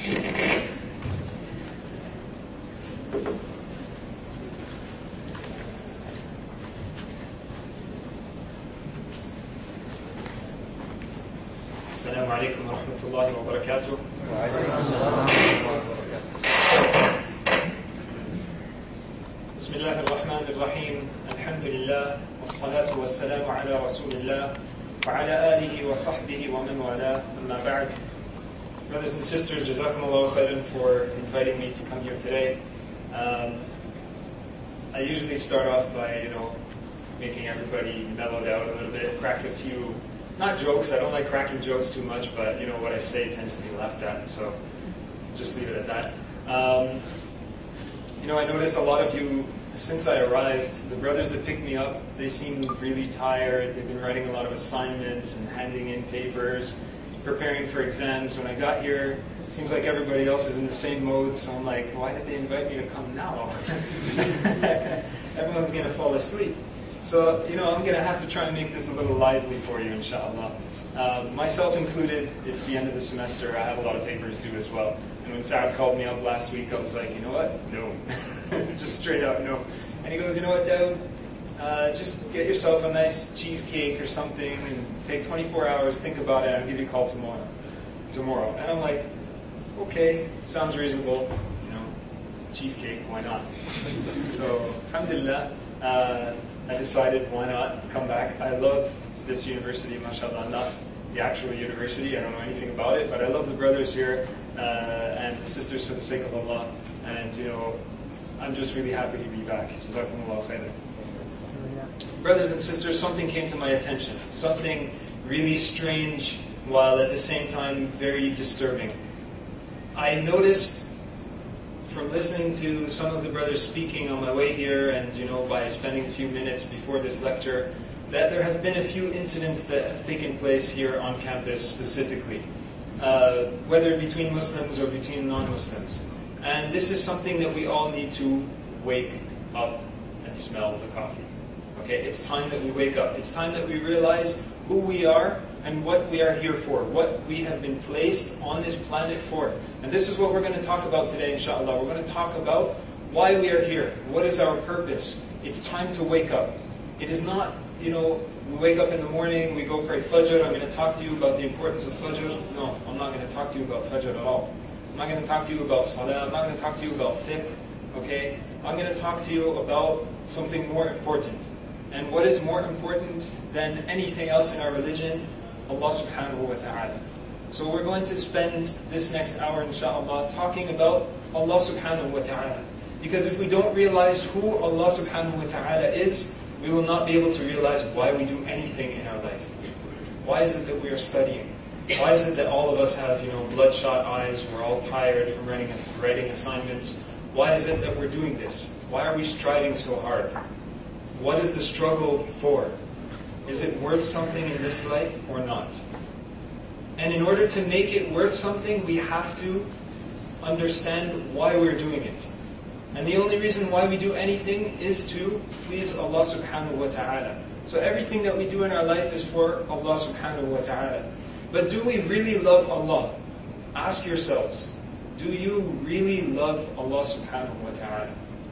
السلام عليكم ورحمة الله وبركاته. بسم الله الرحمن الرحيم. الحمد لله والصلاة والسلام على رسول الله وعلى آله وصحبه ومن والاه. أما بعد. Brothers and sisters, Jazakumullahu khairan for inviting me to come here today. I usually start off by, making everybody mellowed out a little bit, crack a few, not jokes, I don't like cracking jokes too much, but what I say tends to be laughed at, so just leave it at that. I notice a lot of you, since I arrived, the brothers that picked me up, they seem really tired. They've been writing a lot of assignments and handing in papers, preparing for exams. When I got here, it seems like everybody else is in the same mode, so I'm like, why did they invite me to come now? Everyone's going to fall asleep. So, I'm going to have to try and make this a little lively for you, inshallah. Myself included, it's the end of the semester. I have a lot of papers due as well. And when Saad called me up last week, I was like, you know what? No. Just straight out no. And he goes, you know what, Daud? Just get yourself a nice cheesecake or something and take 24 hours, think about it, and I'll give you a call tomorrow. And I'm like, okay, sounds reasonable. Cheesecake, why not? So, alhamdulillah, I decided why not come back. I love this university, mashallah, not the actual university. I don't know anything about it, but I love the brothers here and the sisters for the sake of Allah. And, I'm just really happy to be back. Jazakumullahu khairan. Brothers and sisters, something came to my attention. Something really strange while at the same time very disturbing. I noticed from listening to some of the brothers speaking on my way here and, by spending a few minutes before this lecture, that there have been a few incidents that have taken place here on campus specifically, whether between Muslims or between non-Muslims. And this is something that we all need to wake up and smell the coffee. Okay, it's time that we wake up. It's time that we realize who we are and what we are here for, what we have been placed on this planet for. And this is what we're going to talk about today, inshallah. We're going to talk about why we are here. What is our purpose? It's time to wake up. It is not, we wake up in the morning, we go pray Fajr, I'm going to talk to you about the importance of Fajr. No, I'm not going to talk to you about Fajr at all. I'm not going to talk to you about Salah. I'm not going to talk to you about fiqh. Okay? I'm going to talk to you about something more important. And what is more important than anything else in our religion? Allah subhanahu wa ta'ala. So we're going to spend this next hour, inshallah, talking about Allah subhanahu wa ta'ala. Because if we don't realize who Allah subhanahu wa ta'ala is, we will not be able to realize why we do anything in our life. Why is it that we are studying? Why is it that all of us have, bloodshot eyes, we're all tired from writing assignments? Why is it that we're doing this? Why are we striving so hard? What is the struggle for? Is it worth something in this life or not? And in order to make it worth something, we have to understand why we're doing it. And the only reason why we do anything is to please Allah subhanahu wa ta'ala. So everything that we do in our life is for Allah subhanahu wa ta'ala. But do we really love Allah? Ask yourselves, do you really love Allah subhanahu wa ta'ala?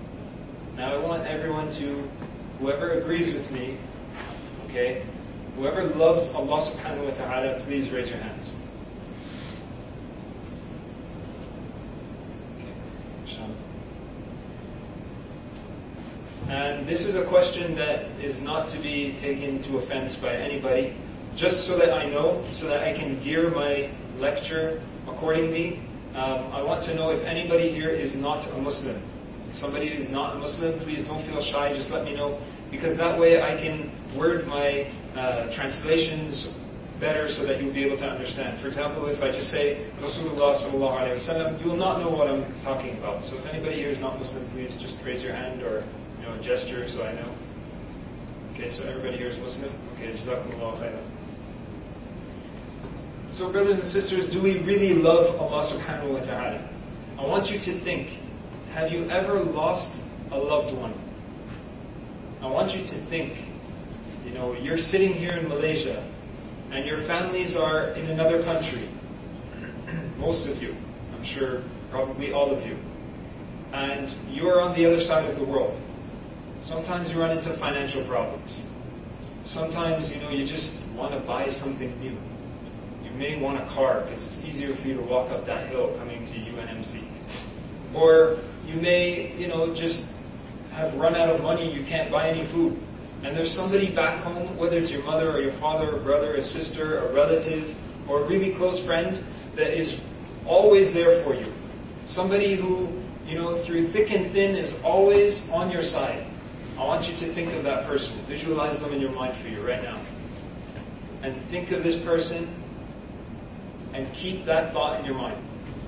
Now I want everyone to, whoever agrees with me, okay, whoever loves Allah subhanahu wa ta'ala, please raise your hands. And this is a question that is not to be taken to offense by anybody. Just so that I know, so that I can gear my lecture accordingly, I want to know if anybody here is not a Muslim. Somebody who is not a Muslim, please don't feel shy, just let me know. Because that way I can word my translations better so that you'll be able to understand. For example, if I just say Rasulullah sallallahu alayhi wa sallam, you will not know what I'm talking about. So if anybody here is not Muslim, please just raise your hand or a gesture so I know. Okay, so everybody here is Muslim? Okay, Jazakumullahu khairan. So brothers and sisters, do we really love Allah subhanahu wa ta'ala? I want you to think, have you ever lost a loved one? I want you to think, you're sitting here in Malaysia and your families are in another country. Most of you, I'm sure probably all of you. And you're on the other side of the world. Sometimes you run into financial problems. Sometimes, you just want to buy something new. You may want a car because it's easier for you to walk up that hill coming to UNMC. Or you may, just have run out of money, you can't buy any food. And there's somebody back home, whether it's your mother or your father or brother or sister or relative or a really close friend that is always there for you. Somebody who, through thick and thin is always on your side. I want you to think of that person. Visualize them in your mind for you right now. And think of this person and keep that thought in your mind.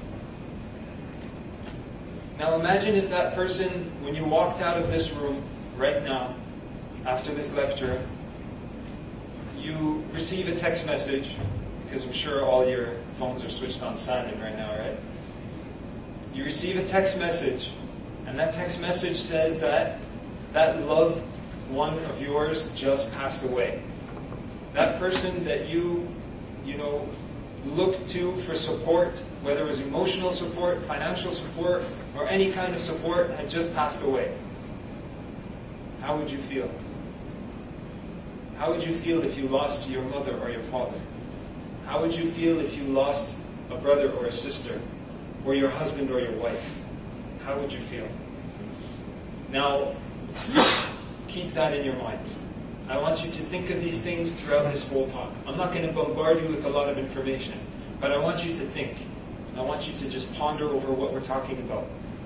Now imagine if that person, when you walked out of this room right now, after this lecture, you receive a text message, because I'm sure all your phones are switched on silent right now, right? You receive a text message, and that text message says that loved one of yours just passed away. That person that you looked to for support, whether it was emotional support, financial support, or any kind of support, had just passed away. How would you feel? How would you feel if you lost your mother or your father? How would you feel if you lost a brother or a sister, or your husband or your wife? How would you feel? Now, keep that in your mind. I want you to think of these things throughout this whole talk. I'm not going to bombard you with a lot of information, but I want you to think. I want you to just ponder over what we're talking about.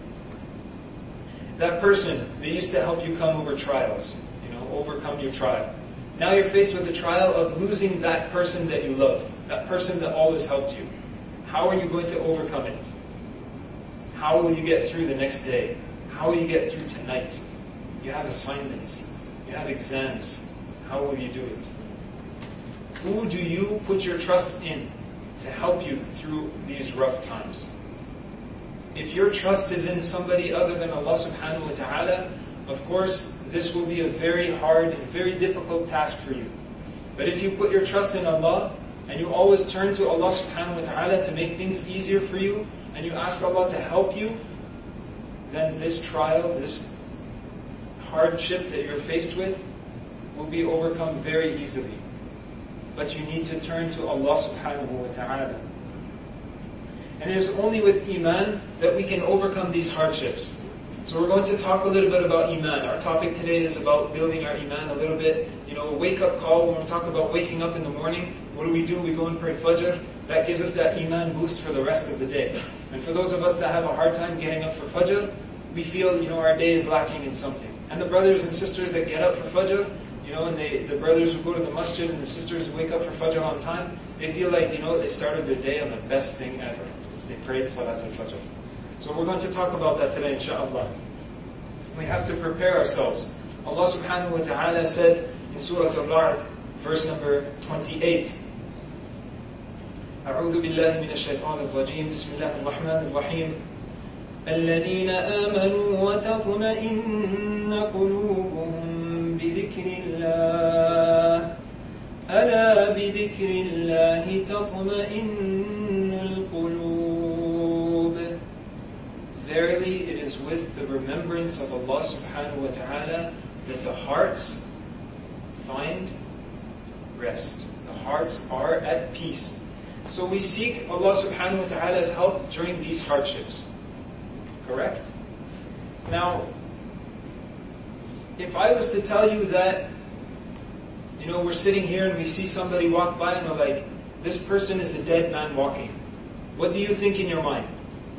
That person, they used to help you come over trials, overcome your trial. Now you're faced with the trial of losing that person that you loved, that person that always helped you. How are you going to overcome it? How will you get through the next day? How will you get through tonight? You have assignments. You have exams. How will you do it? Who do you put your trust in to help you through these rough times? If your trust is in somebody other than Allah subhanahu wa ta'ala, of course, this will be a very hard and very difficult task for you. But if you put your trust in Allah, and you always turn to Allah subhanahu wa ta'ala to make things easier for you, and you ask Allah to help you, then this trial, this hardship that you're faced with, will be overcome very easily. But you need to turn to Allah subhanahu wa ta'ala. And it is only with Iman that we can overcome these hardships. So we're going to talk a little bit about Iman. Our topic today is about building our Iman a little bit. A wake-up call. When we talk about waking up in the morning, what do? We go and pray Fajr. That gives us that Iman boost for the rest of the day. And for those of us that have a hard time getting up for Fajr, we feel, our day is lacking in something. And the brothers and sisters that get up for Fajr, and the brothers who go to the masjid and the sisters who wake up for Fajr on time, they feel like, they started their day on the best thing ever. They prayed Salat al-Fajr. So we're going to talk about that today, inshaAllah. We have to prepare ourselves. Allah subhanahu wa ta'ala said in Surah Al-Ra'd, verse number 28, أعوذ بالله من الشيطان الرجيم بسم الله الرحمن الرحيم الذين آمنوا وتطمئن قلوبهم بذكر الله ألا بذكر الله تطمئن القلوب. Verily it is with the remembrance of Allah subhanahu wa ta'ala that the hearts find rest. The hearts are at peace. So we seek Allah subhanahu wa ta'ala's help during these hardships. Correct? Now, if I was to tell you that, we're sitting here and we see somebody walk by and we're like, this person is a dead man walking. What do you think in your mind?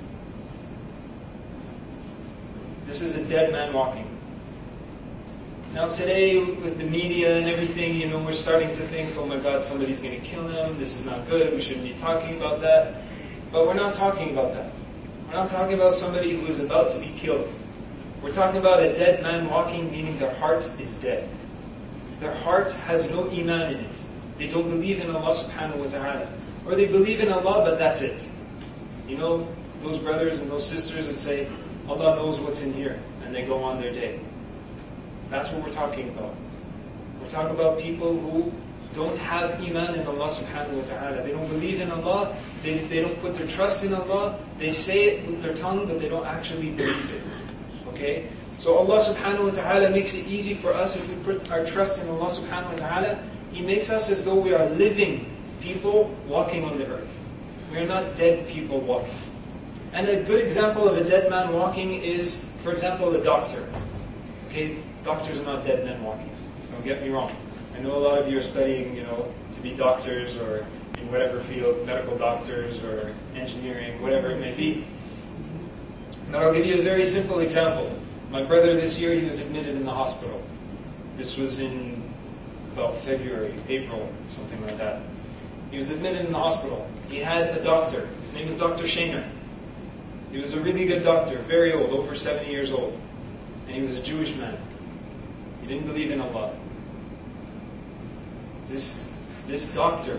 This is a dead man walking. Now today, with the media and everything, we're starting to think, oh my God, somebody's going to kill him, this is not good, we shouldn't be talking about that. But we're not talking about that. We're not talking about somebody who is about to be killed. We're talking about a dead man walking, meaning their heart is dead. Their heart has no iman in it. They don't believe in Allah subhanahu wa ta'ala. Or they believe in Allah, but that's it. Those brothers and those sisters that say, Allah knows what's in here, and they go on their day. That's what we're talking about. We're talking about people who don't have iman in Allah subhanahu wa ta'ala. They don't believe in Allah. They don't put their trust in Allah. They say it with their tongue, but they don't actually believe it. Okay? So Allah subhanahu wa ta'ala makes it easy for us if we put our trust in Allah subhanahu wa ta'ala. He makes us as though we are living people walking on the earth. We are not dead people walking. And a good example of a dead man walking is, for example, a doctor. Okay? Doctors are not dead men walking. Don't get me wrong. I know a lot of you are studying, to be doctors or in whatever field, medical doctors or engineering, whatever it may be. But I'll give you a very simple example. My brother this year, he was admitted in the hospital. This was in about February, April, something like that. He was admitted in the hospital. He had a doctor. His name was Dr. Shaner. He was a really good doctor, very old, over 70 years old. And he was a Jewish man. He didn't believe in Allah. This doctor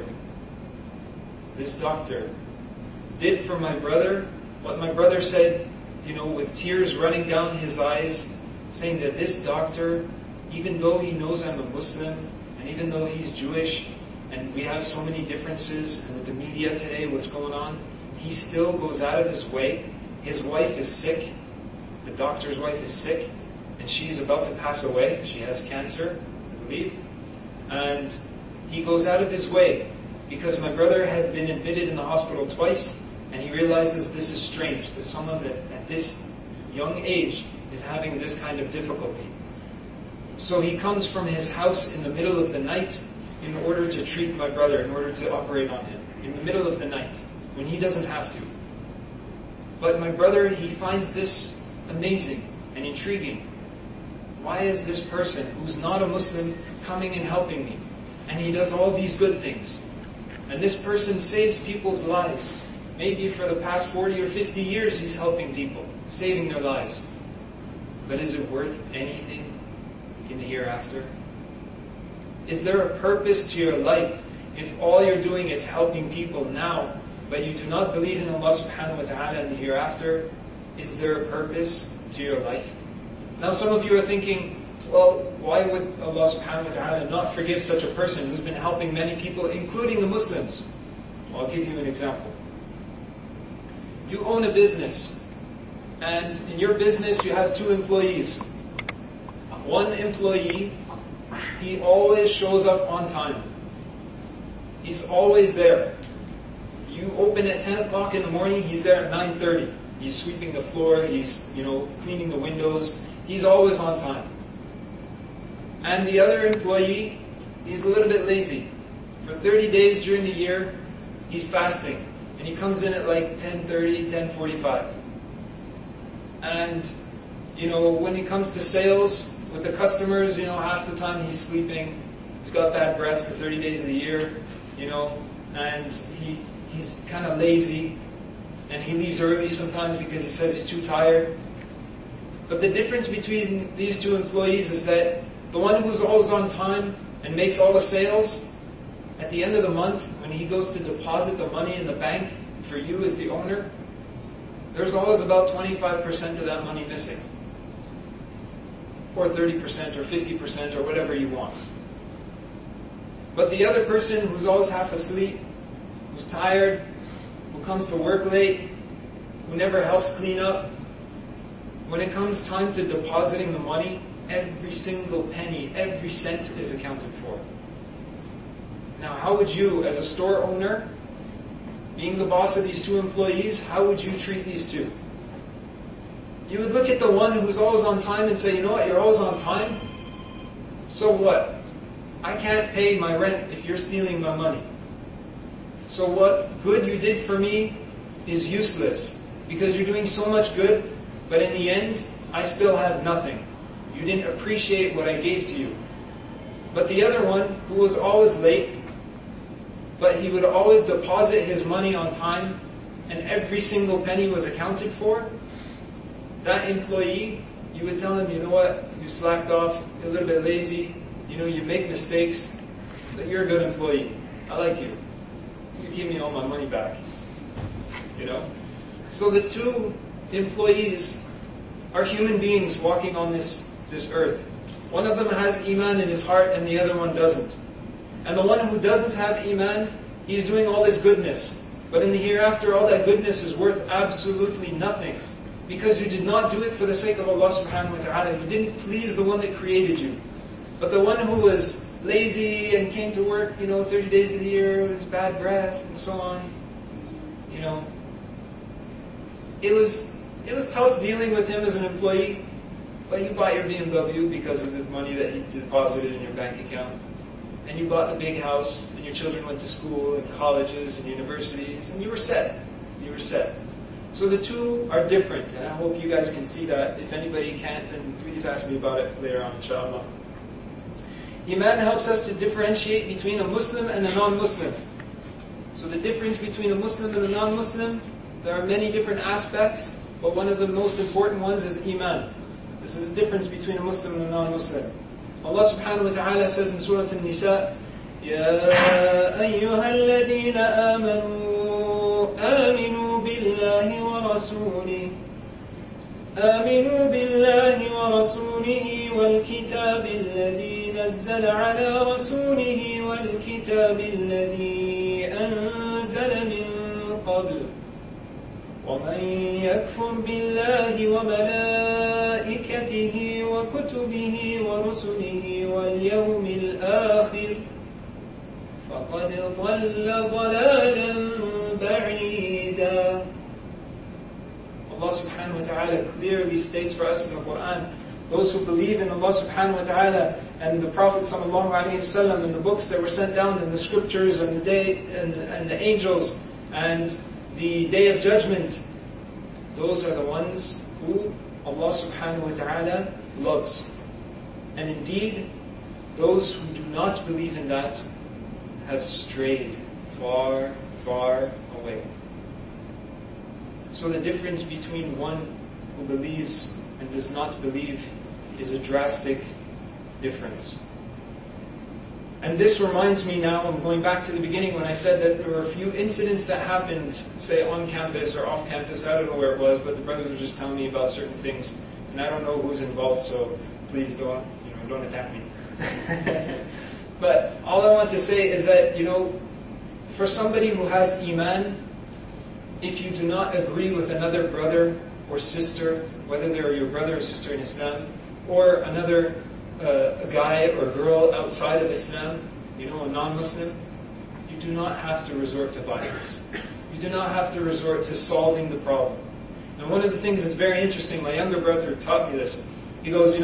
did for my brother what my brother said, with tears running down his eyes, saying that this doctor, even though he knows I'm a Muslim, and even though he's Jewish, and we have so many differences, and with the media today, what's going on, he still goes out of his way. His wife is sick. The doctor's wife is sick, and she's about to pass away. She has cancer, I believe. And he goes out of his way because my brother had been admitted in the hospital twice, and he realizes this is strange, that someone that at this young age is having this kind of difficulty. So he comes from his house in the middle of the night in order to treat my brother, in order to operate on him, in the middle of the night, when he doesn't have to. But my brother, he finds this amazing and intriguing. Why is this person who's not a Muslim coming and helping me? And he does all these good things. And this person saves people's lives. Maybe for the past 40 or 50 years he's helping people, saving their lives. But is it worth anything in the hereafter? Is there a purpose to your life if all you're doing is helping people now, but you do not believe in Allah subhanahu wa ta'ala in the hereafter? Is there a purpose to your life? Now some of you are thinking, well, why would Allah subhanahu wa ta'ala not forgive such a person who's been helping many people, including the Muslims? Well, I'll give you an example. You own a business, and in your business you have 2 employees. One employee, he always shows up on time. He's always there. You open at 10 o'clock in the morning, he's there at 9:30. He's sweeping the floor, he's cleaning the windows. He's always on time. And the other employee, he's a little bit lazy. For 30 days during the year, he's fasting. And he comes in at like 10:30, 10:45. And, when it comes to sales, with the customers, half the time he's sleeping. He's got bad breath for 30 days of the year, and he's kind of lazy. And he leaves early sometimes because he says he's too tired. But the difference between these 2 employees is that the one who's always on time and makes all the sales, at the end of the month, when he goes to deposit the money in the bank for you as the owner, there's always about 25% of that money missing. Or 30% or 50% or whatever you want. But the other person who's always half asleep, who's tired, who comes to work late, who never helps clean up, when it comes time to depositing the money, every single penny, every cent is accounted for. Now, how would you, as a store owner, being the boss of these 2 employees, how would you treat these 2? You would look at the one who's always on time and say, you know what, you're always on time? So what? I can't pay my rent if you're stealing my money. So what good you did for me is useless, because you're doing so much good, but in the end, I still have nothing. You didn't appreciate what I gave to you. But the other one, who was always late, but he would always deposit his money on time, and every single penny was accounted for, that employee, you would tell him, you know what, you slacked off, you're a little bit lazy, you make mistakes, but you're a good employee. I like you. You give me all my money back. So the 2 employees are human beings walking on this earth. One of them has iman in his heart and the other one doesn't. And the one who doesn't have iman, he's doing all this goodness. But in the hereafter, all that goodness is worth absolutely nothing. Because you did not do it for the sake of Allah subhanahu wa ta'ala. You didn't please the one that created you. But the one who was lazy and came to work, 30 days of the year with his bad breath and so on, it was tough dealing with him as an employee. But you bought your BMW because of the money that he deposited in your bank account. And you bought the big house, and your children went to school and colleges and universities, and you were set. You were set. So the two are different, and I hope you guys can see that. If anybody can't, then please ask me about it later on, inshallah. Iman helps us to differentiate between a Muslim and a non-Muslim. So the difference between a Muslim and a non-Muslim, there are many different aspects, but one of the most important ones is Iman. This is the difference between a Muslim and a non-Muslim. Allah subhanahu wa ta'ala says in Surah An-Nisa, يَا أَيُّهَا الَّذِينَ آمَنُوا آمِنُوا بِاللَّهِ وَرَسُولِهِ آمنوا بالله ورسوله والكتاب الذي نزل على رسوله والكتاب الذي أنزل من قبل ومن يكفر بالله وملائكته وكتبه ورسله واليوم الآخر فقد ضل ضلالا بعيدا. Allah subhanahu wa ta'ala clearly states for us in the Quran, those who believe in Allah subhanahu wa ta'ala and the Prophet sallallahu alayhi wa sallam and the books that were sent down and the scriptures and the day and the angels and the day of judgment, those are the ones who Allah subhanahu wa ta'ala loves. And indeed, those who do not believe in that have strayed far, far away. So the difference between one who believes and does not believe is a drastic difference. And this reminds me now, I'm going back to the beginning when I said that there were a few incidents that happened, say on campus or off campus, I don't know where it was, but the brothers were just telling me about certain things. And I don't know who's involved, so please don't attack me. But all I want to say is that, for somebody who has iman, if you do not agree with another brother or sister, whether they're your brother or sister in Islam, or another a guy or girl outside of Islam, a non-Muslim, you do not have to resort to violence. You do not have to resort to solving the problem. And one of the things that's very interesting, my younger brother taught me this. He goes,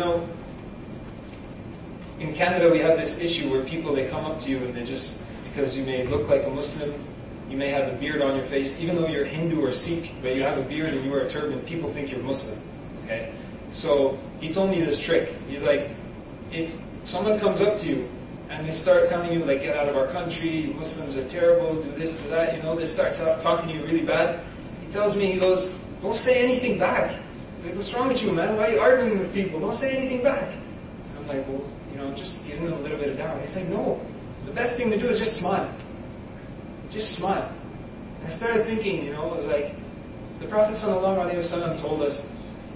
in Canada we have this issue where people, they come up to you and they just, because you may look like a Muslim, you may have a beard on your face, even though you're Hindu or Sikh, but you have a beard and you wear a turban, people think you're Muslim. Okay? So he told me this trick. He's like, if someone comes up to you and they start telling you, like, get out of our country, Muslims are terrible, do this, do that, they start talking to you really bad, he tells me, he goes, don't say anything back. He's like, what's wrong with you, man? Why are you arguing with people? Don't say anything back. I'm like, well, just giving them a little bit of doubt. He's like, no, the best thing to do is just smile. Just smile. And I started thinking, it was like, the Prophet ﷺ told us,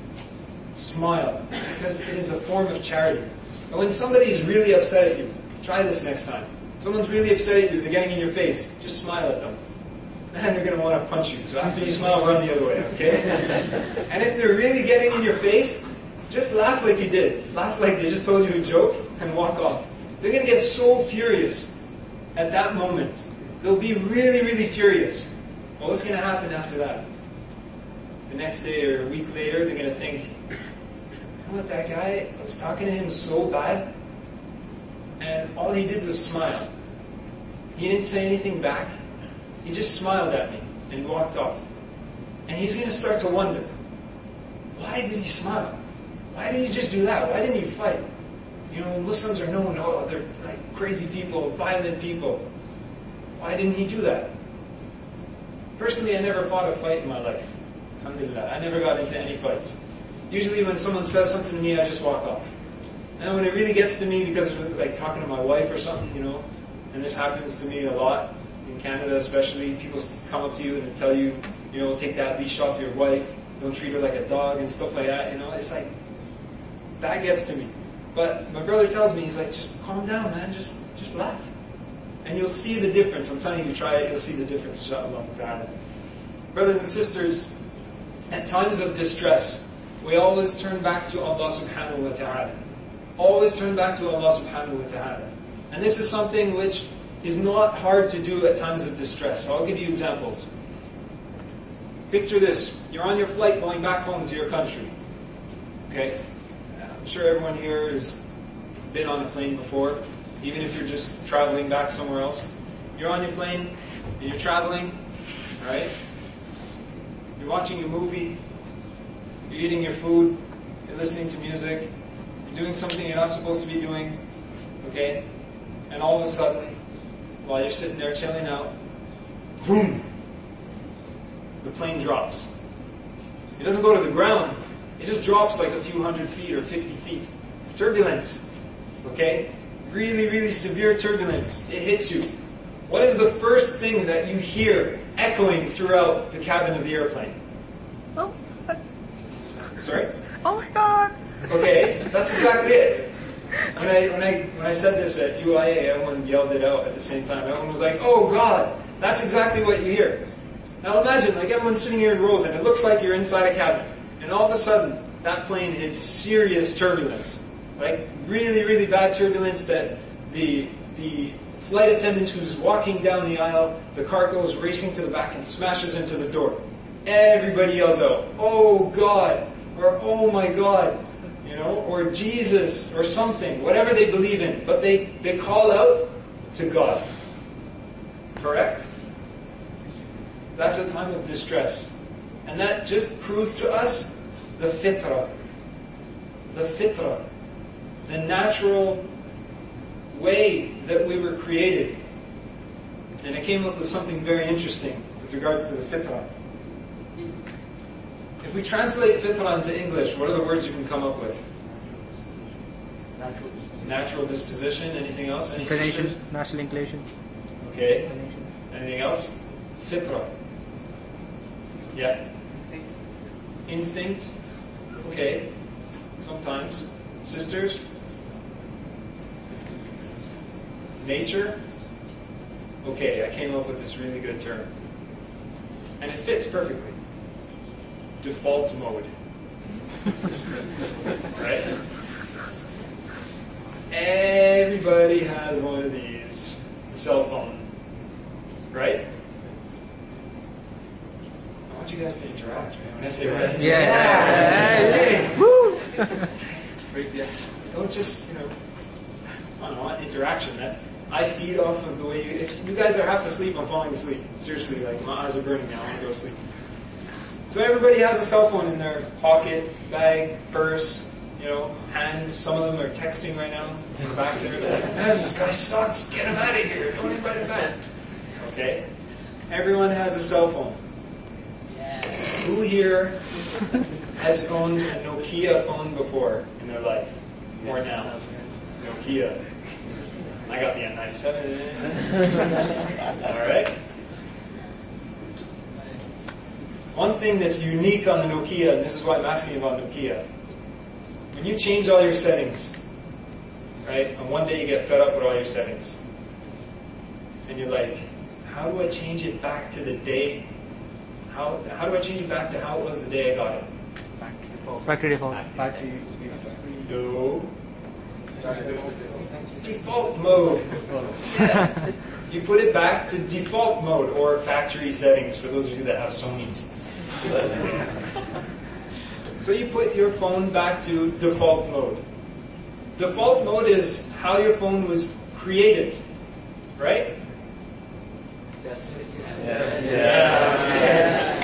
smile, because it is a form of charity. And when somebody is really upset at you, try this next time. Someone's really upset at you, they're getting in your face, just smile at them. And they're going to want to punch you. So after you smile, run the other way, okay? And if they're really getting in your face, just laugh like you did. Laugh like they just told you a joke and walk off. They're going to get so furious at that moment. They'll be really, really furious. Well, what's going to happen after that? The next day or a week later, they're going to think, what, that guy, I was talking to him so bad, and all he did was smile. He didn't say anything back. He just smiled at me and walked off. And he's going to start to wonder, why did he smile? Why did he just do that? Why didn't he fight? Muslims are known, they're like crazy people, violent people. Why didn't he do that? Personally, I never fought a fight in my life. Alhamdulillah. I never got into any fights. Usually when someone says something to me, I just walk off. And when it really gets to me, because of like talking to my wife or something, and this happens to me a lot, in Canada especially, people come up to you and they tell you, take that leash off your wife, don't treat her like a dog and stuff like that, it's like, that gets to me. But my brother tells me, he's like, just calm down, man, just laugh. And you'll see the difference. I'm telling you, try it, you'll see the difference, inshallah ta'ala. Brothers and sisters, at times of distress, we always turn back to Allah subhanahu wa ta'ala. Always turn back to Allah subhanahu wa ta'ala. And this is something which is not hard to do at times of distress. I'll give you examples. Picture this. You're on your flight going back home to your country. Okay? I'm sure everyone here has been on a plane before, even if you're just traveling back somewhere else. You're on your plane, and you're traveling, right? You're watching a movie, you're eating your food, you're listening to music, you're doing something you're not supposed to be doing, okay? And all of a sudden, while you're sitting there chilling out, boom! The plane drops. It doesn't go to the ground. It just drops like a few hundred feet or 50 feet. Turbulence. Okay? Really, really severe turbulence. It hits you. What is the first thing that you hear echoing throughout the cabin of the airplane? Oh. Sorry? Oh my God. Okay, that's exactly it. When I said this at UIA, everyone yelled it out at the same time. Everyone was like, "Oh God!" That's exactly what you hear. Now imagine, like everyone's sitting here in rows, and it looks like you're inside a cabin, and all of a sudden, that plane hits serious turbulence, like really, really bad turbulence that the flight attendant who's walking down the aisle, the car goes racing to the back and smashes into the door. Everybody yells out, "Oh God!" or "Oh my God!" You know, or Jesus, or something, whatever they believe in, but they call out to God. Correct? That's a time of distress. And that just proves to us the fitrah. The fitrah. The natural way that we were created. And I came up with something very interesting with regards to the fitrah. If we translate fitrah into English, what are the words you can come up with? Natural disposition. Anything else? Any sisters? Natural inclination. Okay. Anything else? Fitrah. Yeah. Instinct. Okay. Sometimes. Sisters. Nature. Okay, I came up with this really good term. And it fits perfectly. Default mode. Right? Everybody has one of these. A cell phone. Right? I want you guys to interact, man. When I say right, Yeah. Woo! Yes. Don't just, I don't know, interaction. That I feed off of the way you. If you guys are half asleep, I'm falling asleep. Seriously, like my eyes are burning now. I want to go to sleep. So everybody has a cell phone in their pocket, bag, purse, hand. Some of them are texting right now in the back there. They're like, "Man, this guy sucks. Get him out of here. Don't invite him back." Okay? Everyone has a cell phone. Who here has owned a Nokia phone before in their life? Or now? Nokia. I got the N97. Alright? One thing that's unique on the Nokia, and this is why I'm asking about Nokia, when you change all your settings, right, and one day you get fed up with all your settings, and you're like, how do I change it back to the day? How do I change it back to how it was the day I got it? Factory default. No. Default mode. Yeah. You put it back to default mode or factory settings for those of you that have Sonys. So you put your phone back to default mode. Default mode is how your phone was created, right? Yes. Yeah.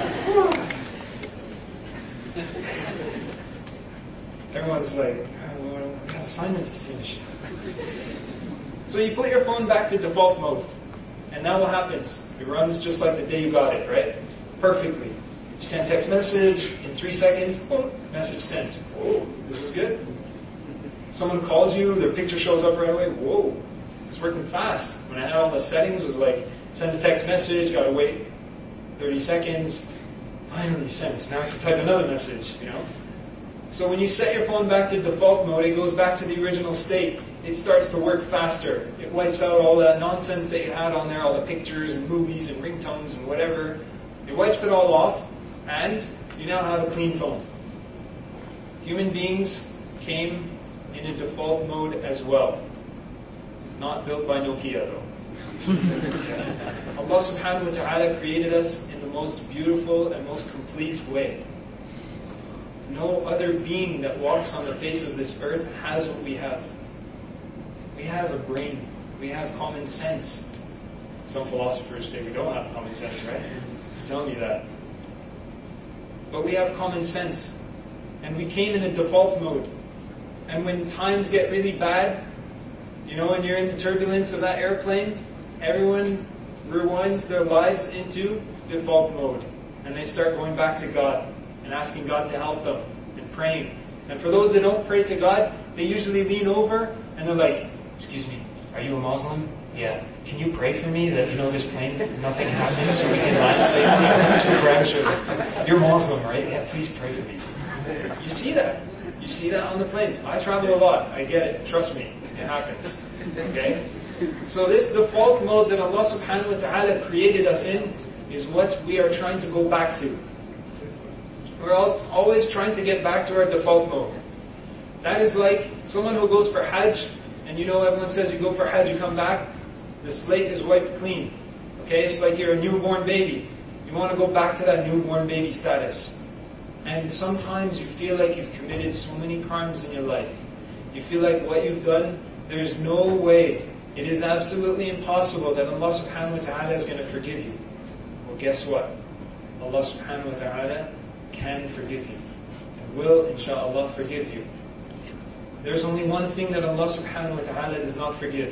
Everyone's like, I got assignments to finish. So you put your phone back to default mode. And now what happens? It runs just like the day you got it, right? Perfectly. You send text message, in 3 seconds, boom, message sent. Whoa, this is good. Someone calls you, their picture shows up right away. Whoa, it's working fast. When I had all the settings, it was like, send a text message, gotta wait 30 seconds, finally sent. Now I can type another message, So when you set your phone back to default mode, it goes back to the original state. It starts to work faster. It wipes out all that nonsense that you had on there, all the pictures and movies and ringtones and whatever. It wipes it all off, and you now have a clean phone. Human beings came in a default mode as well. Not built by Nokia, though. Allah subhanahu wa ta'ala created us in the most beautiful and most complete way. No other being that walks on the face of this earth has what we have. We have a brain. We have common sense. Some philosophers say we don't have common sense, right? He's telling you that. But we have common sense. And we came in a default mode. And when times get really bad, and you're in the turbulence of that airplane, everyone rewinds their lives into default mode. And they start going back to God and asking God to help them and praying. And for those that don't pray to God, they usually lean over and they're like, "Excuse me, are you a Muslim? Yeah. Can you pray for me that, this plane, nothing happens so we can land safely?" To a grandchildren. "You're Muslim, right? Yeah, please pray for me." You see that. You see that on the planes. I travel a lot. I get it. Trust me. It happens. Okay? So this default mode that Allah subhanahu wa ta'ala created us in is what we are trying to go back to. We're always trying to get back to our default mode. That is like someone who goes for Hajj, and everyone says you go for Hajj, you come back, the slate is wiped clean. Okay? It's like you're a newborn baby. You want to go back to that newborn baby status. And sometimes you feel like you've committed so many crimes in your life. You feel like what you've done, there's no way, it is absolutely impossible that Allah subhanahu wa ta'ala is going to forgive you. Well, guess what? Allah subhanahu wa ta'ala can forgive you. And will, inshaAllah, forgive you. There's only one thing that Allah subhanahu wa ta'ala does not forgive.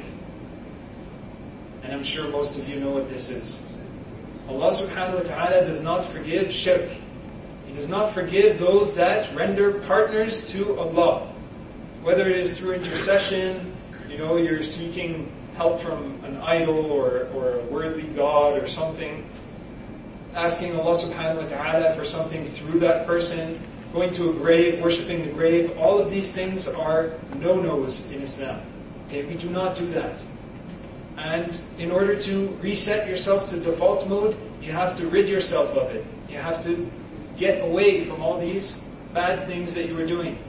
And I'm sure most of you know what this is. Allah subhanahu wa ta'ala does not forgive shirk. He does not forgive those that render partners to Allah. Whether it is through intercession, you're seeking help from an idol or a worldly god or something, asking Allah subhanahu wa ta'ala for something through that person, going to a grave, worshipping the grave, all of these things are no-nos in Islam. Okay, we do not do that. And in order to reset yourself to default mode, you have to rid yourself of it. You have to get away from all these bad things that you were doing.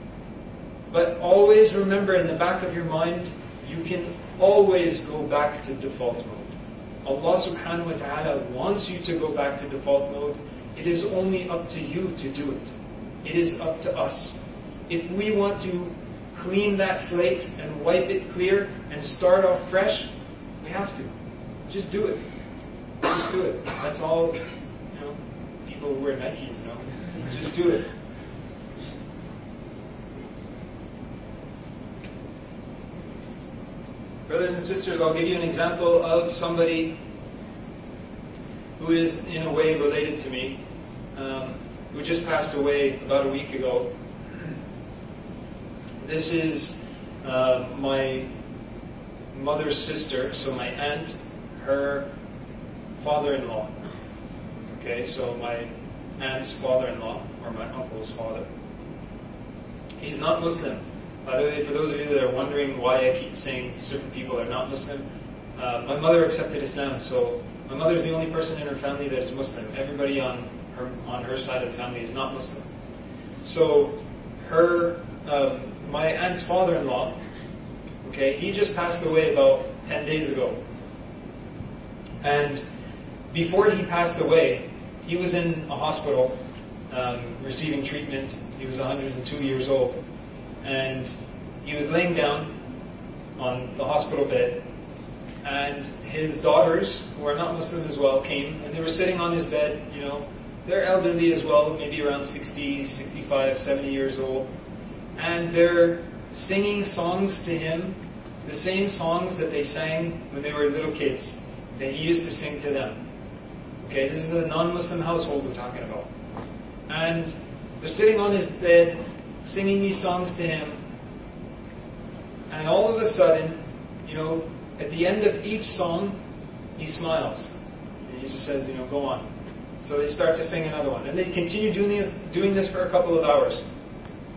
But always remember in the back of your mind, you can always go back to default mode. Allah subhanahu wa ta'ala wants you to go back to default mode. It is only up to you to do it. It is up to us. If we want to clean that slate and wipe it clear and start off fresh, we have to. Just do it. Just do it. That's all, people who wear Nikes know. Just do it. Brothers and sisters, I'll give you an example of somebody who is in a way related to me, who just passed away about a week ago. This is my mother's sister, so my aunt, her father-in-law. Okay, so my aunt's father-in-law, or my uncle's father. He's not Muslim. By the way, for those of you that are wondering why I keep saying certain people are not Muslim, my mother accepted Islam, so my mother's the only person in her family that is Muslim. Everybody on her side of the family is not Muslim. So my aunt's father-in-law, okay, he just passed away about 10 days ago. And before he passed away, he was in a hospital receiving treatment. He was 102 years old. And he was laying down on the hospital bed, and his daughters, who are not Muslim as well, came, and they were sitting on his bed, they're elderly as well, maybe around 60, 65, 70 years old, and they're singing songs to him, the same songs that they sang when they were little kids, that he used to sing to them. Okay, this is a non-Muslim household we're talking about. And they're sitting on his bed, singing these songs to him, and all of a sudden, at the end of each song, he smiles. And he just says, go on. So they start to sing another one. And they continue doing this for a couple of hours.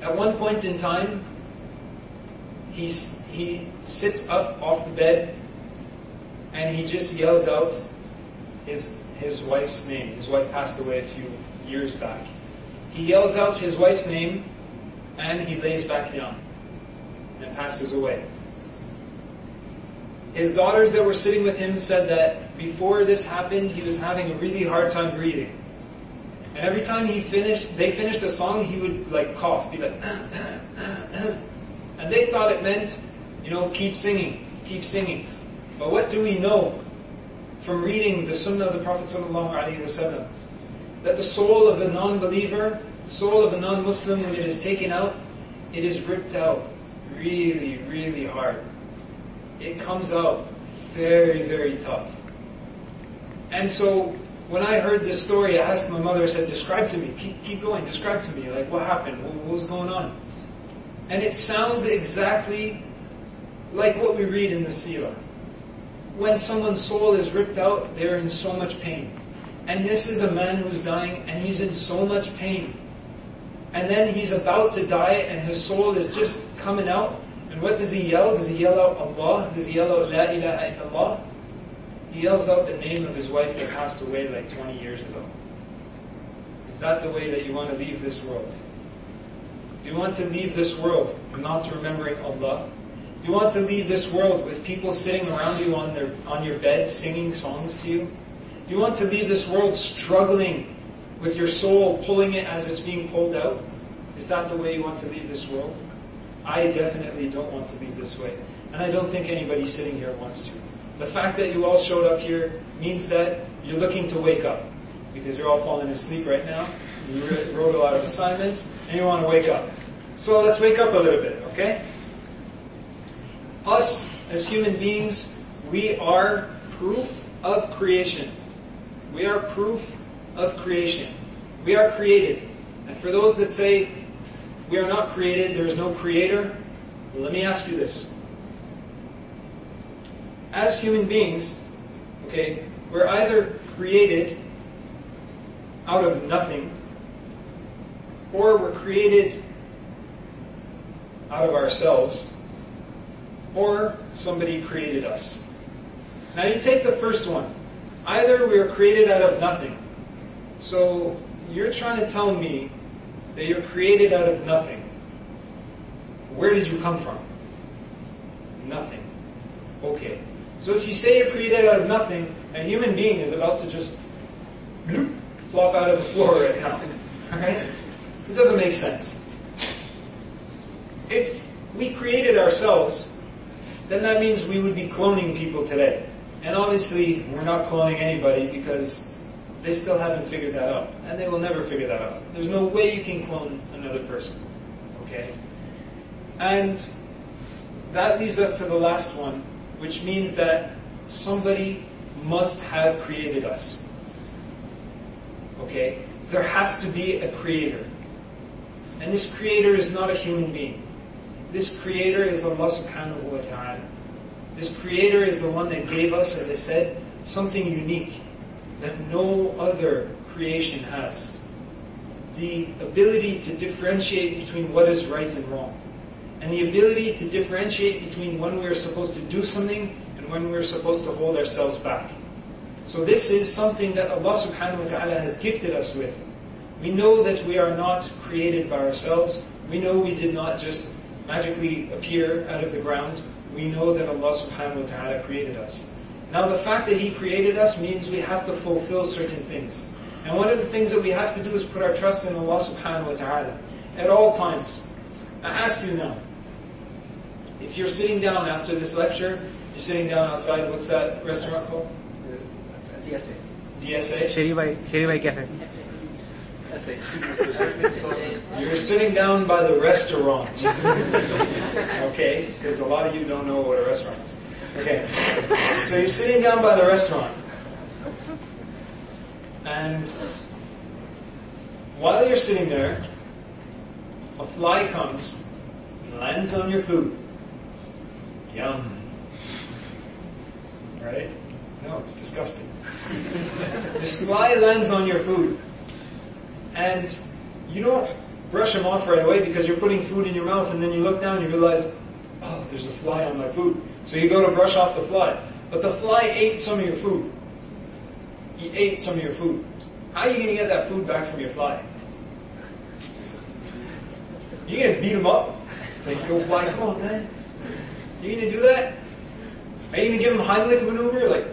At one point in time, he sits up off the bed and he just yells out his wife's name. His wife passed away a few years back. He yells out his wife's name and he lays back down and passes away. His daughters that were sitting with him said that before this happened, he was having a really hard time breathing. And every time they finished a song, he would like cough, be like, and they thought it meant, keep singing, keep singing. But what do we know from reading the Sunnah of the Prophet ﷺ? That the soul of a non-believer, the soul of a non-Muslim, when it is taken out, it is ripped out really, really hard. It comes out very, very tough. And so, when I heard this story, I asked my mother, I said, describe to me, keep going, describe to me, like what happened, what was going on? And it sounds exactly like what we read in the seerah. When someone's soul is ripped out, they're in so much pain. And this is a man who's dying, and he's in so much pain. And then he's about to die, and his soul is just coming out. And what does he yell? Does he yell out Allah? Does he yell out La ilaha illallah? He yells out the name of his wife that passed away like 20 years ago. Is that the way that you want to leave this world? Do you want to leave this world not remembering Allah? Do you want to leave this world with people sitting around you on your bed singing songs to you? Do you want to leave this world struggling with your soul, pulling it as it's being pulled out? Is that the way you want to leave this world? I definitely don't want to leave this way. And I don't think anybody sitting here wants to. The fact that you all showed up here means that you're looking to wake up. Because you're all falling asleep right now. You wrote a lot of assignments, and you want to wake up. So let's wake up a little bit, okay? Us, as human beings, we are proof of creation. We are proof of creation. We are created. And for those that say, we are not created, there is no creator, well, let me ask you this. As human beings, okay, we're either created out of nothing, or we're created out of ourselves, or somebody created us. Now you take the first one. Either we are created out of nothing. So you're trying to tell me that you're created out of nothing. Where did you come from? Nothing. Okay. So if you say you're created out of nothing, a human being is about to just flop out of the floor right now. Alright? It doesn't make sense. If we created ourselves, then that means we would be cloning people today. And obviously, we're not cloning anybody because they still haven't figured that out. And they will never figure that out. There's no way you can clone another person. Okay? And that leads us to the last one, which means that somebody must have created us. Okay? There has to be a creator. And this creator is not a human being. This creator is Allah subhanahu wa ta'ala. This creator is the one that gave us, as I said, something unique that no other creation has. The ability to differentiate between what is right and wrong. And the ability to differentiate between when we are supposed to do something and when we are supposed to hold ourselves back. So this is something that Allah subhanahu wa ta'ala has gifted us with. We know that we are not created by ourselves. We know we did not just magically appear out of the ground. We know that Allah subhanahu wa ta'ala created us. Now the fact that He created us means we have to fulfill certain things. And one of the things that we have to do is put our trust in Allah subhanahu wa ta'ala at all times. I ask you now, if you're sitting down after this lecture, you're sitting down outside, what's that restaurant called? DSA. DSA? Sheri Cafe. You're sitting down by the restaurant. Okay? Because a lot of you don't know what a restaurant is. Okay. So you're sitting down by the restaurant. And while you're sitting there, a fly comes and lands on your food. Yum. Right? No, it's disgusting. This fly lands on your food. And you don't brush them off right away because you're putting food in your mouth, and then you look down and you realize, oh, there's a fly on my food. So you go to brush off the fly. But the fly ate some of your food. He ate some of your food. How are you going to get that food back from your fly? You're going to beat him up? Like, yo, fly, come on, man. You going to do that? Are you going to give him a Heimlich maneuver? Like,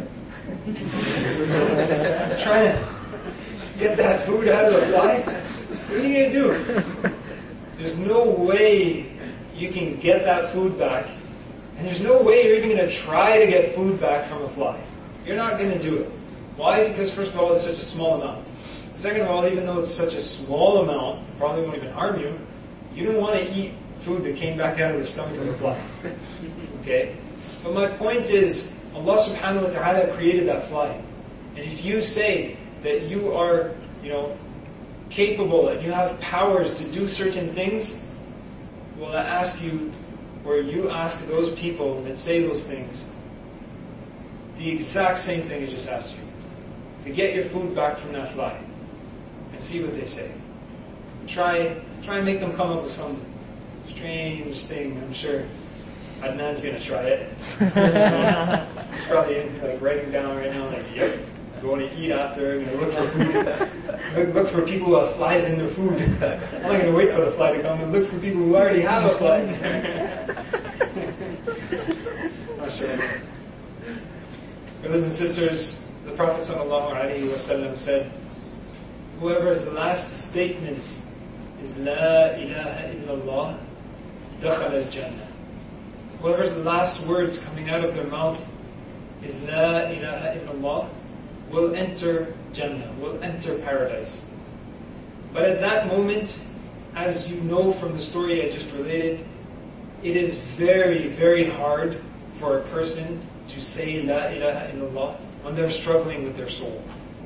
trying to get that food out of the fly? What are you going to do? There's no way you can get that food back. And there's no way you're even going to try to get food back from a fly. You're not going to do it. Why? Because first of all, it's such a small amount. Second of all, even though it's such a small amount, it probably won't even harm you, you don't want to eat food that came back out of the stomach of a fly. Okay? But my point is, Allah subhanahu wa ta'ala created that fly. And if you say that you are, capable and you have powers to do certain things, well, I ask you, or you ask those people that say those things, the exact same thing I just asked you. To get your food back from that fly. And see what they say. Try and make them come up with some strange thing. I'm sure Adnan's going to try it. He's probably writing down right now, yep, going to eat after, I'm going to look for food. Look for people who have flies in their food. I'm not going to wait for the fly to come and look for people who already have a fly. MashaAllah. Brothers and sisters, the Prophet ﷺ said, whoever's last statement is La ilaha illallah, dakhala al-jannah. Whoever's last words coming out of their mouth is La ilaha illallah, will enter Jannah, will enter paradise. But at that moment, as you know from the story I just related, it is very, very hard for a person to say La ilaha illallah when they're struggling with their soul.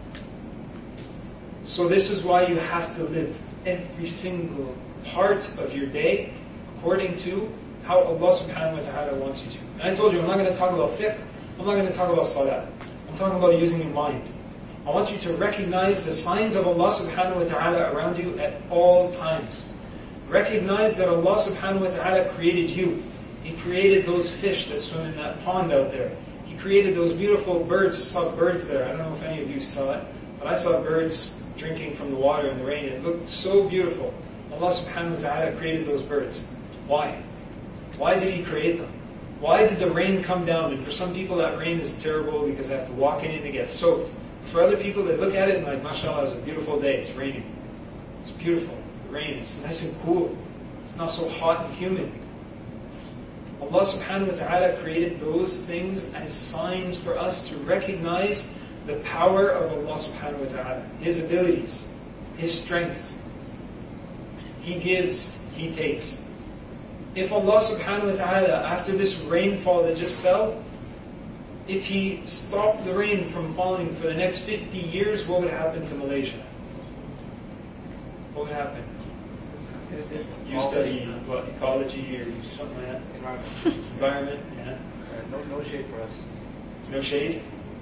So this is why you have to live every single part of your day according to how Allah subhanahu wa ta'ala wants you to. And I told you, I'm not going to talk about fiqh, I'm not going to talk about salah. I'm talking about using your mind. I want you to recognize the signs of Allah subhanahu wa ta'ala around you at all times. Recognize that Allah subhanahu wa ta'ala created you. He created those fish that swim in that pond out there. He created those beautiful birds. I saw birds there. I don't know if any of you saw it, but I saw birds drinking from the water in the rain. It looked so beautiful. Allah subhanahu wa ta'ala created those birds. Why? Why did He create them? Why did the rain come down? And for some people that rain is terrible because they have to walk in it and they get soaked. For other people, they look at it and like, mashallah, it's a beautiful day. It's raining. It's beautiful. The rain. It's nice and cool. It's not so hot and humid. Allah subhanahu wa ta'ala created those things as signs for us to recognize the power of Allah subhanahu wa ta'ala. His abilities. His strengths. He gives. He takes. If Allah subhanahu wa ta'ala, after this rainfall that just fell, if He stopped the rain from falling for the next 50 years, what would happen to Malaysia? What would happen? You study what, ecology or something like that? Environment, yeah. No shade for us. No shade?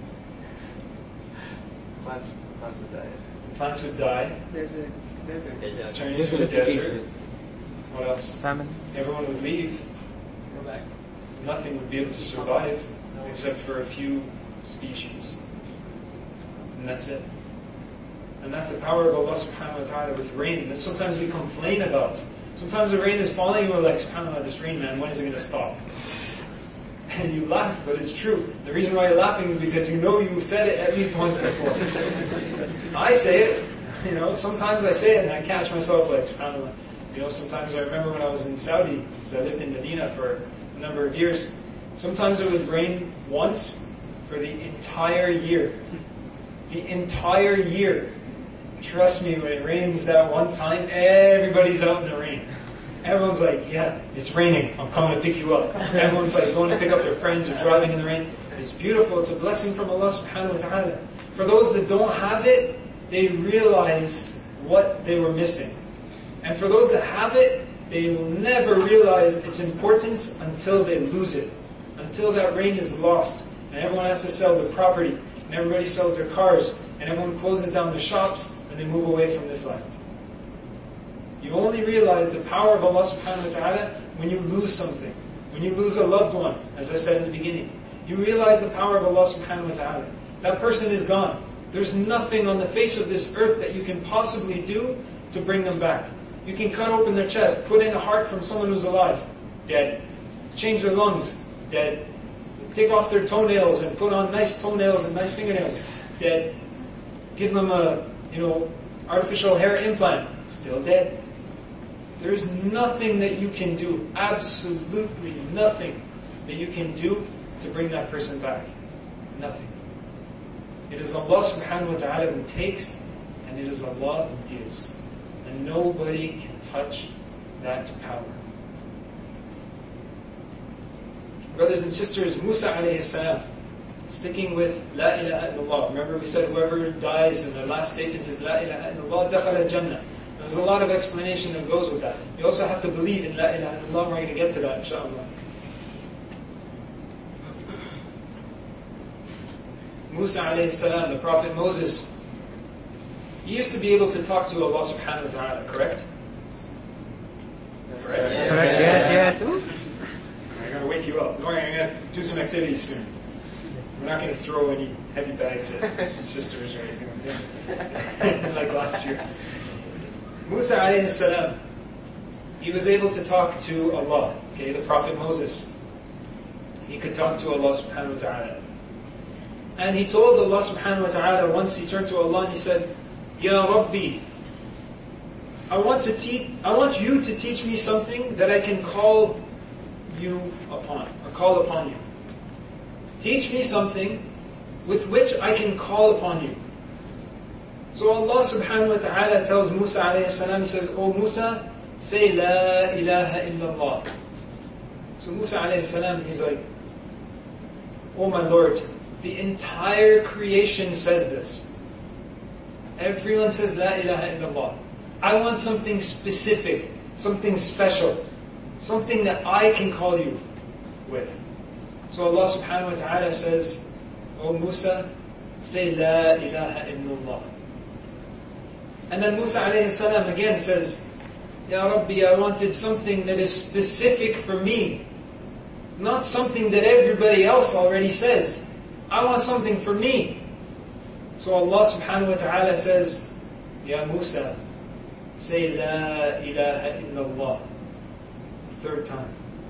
Plants would die. Plants would die. Desert. Turn into a desert. What else? Famine. Everyone would leave. Go back. Nothing would be able to survive except for a few species. And that's it. And that's the power of Allah subhanahu wa ta'ala with rain that sometimes we complain about. Sometimes the rain is falling and we're like, subhanAllah, this rain, man, when is it going to stop? And you laugh, but it's true. The reason why you're laughing is because you know you've said it at least once before. I say it, sometimes I say it and I catch myself like, subhanAllah. Sometimes I remember when I was in Saudi, because I lived in Medina for a number of years, sometimes it would rain once for the entire year. The entire year. Trust me, when it rains that one time, everybody's out in the rain. Everyone's like, yeah, it's raining. I'm coming to pick you up. Everyone's like going to pick up their friends or driving in the rain. It's beautiful. It's a blessing from Allah subhanahu wa ta'ala. For those that don't have it, they realize what they were missing. And for those that have it, they will never realize its importance until they lose it. Until that rain is lost. And everyone has to sell their property. And everybody sells their cars. And everyone closes down their shops. And they move away from this life. You only realize the power of Allah subhanahu wa ta'ala when you lose something. When you lose a loved one, as I said in the beginning. You realize the power of Allah subhanahu wa ta'ala. That person is gone. There's nothing on the face of this earth that you can possibly do to bring them back. You can cut open their chest, put in a heart from someone who's alive, dead. Change their lungs, dead. Take off their toenails and put on nice toenails and nice fingernails, dead. Give them a, artificial hair implant, still dead. There is nothing that you can do, absolutely nothing that you can do to bring that person back. Nothing. It is Allah subhanahu wa ta'ala who takes, and it is Allah who gives. And nobody can touch that power. Brothers and sisters, Musa alayhi salam, sticking with La ilaha illallah. Remember we said whoever dies and the last statement is La ilaha illallah, dakhala jannah. There's a lot of explanation that goes with that. You also have to believe in La ilaha illallah. We're going to get to that, inshaAllah. Musa alayhi salam, the Prophet Moses, he used to be able to talk to Allah subhanahu wa ta'ala, correct? Correct? Yes. I'm going to wake you up. Don't worry, I'm going to do some activities soon. We're not going to throw any heavy bags at your sisters or anything like last year. Musa alayhi salam, he was able to talk to Allah, the Prophet Moses. He could talk to Allah subhanahu wa ta'ala. And he told Allah subhanahu wa ta'ala, once he turned to Allah and he said, Ya Rabbi, I want you to teach me something that I can call you upon, or call upon you. Teach me something with which I can call upon you. So Allah subhanahu wa ta'ala tells Musa alayhi salam, he says, O Musa, say La ilaha illallah. So Musa alayhi salam, he's like, Oh my Lord, the entire creation says this. Everyone says La ilaha illallah. I want something specific, something special, something that I can call you with. So Allah subhanahu wa ta'ala says, O Musa, say La ilaha illallah. And then Musa alayhi salam again says, Ya Rabbi, I wanted something that is specific for me. Not something that everybody else already says. I want something for me. So Allah subhanahu wa ta'ala says, Ya Musa, say La ilaha illallah. Third time.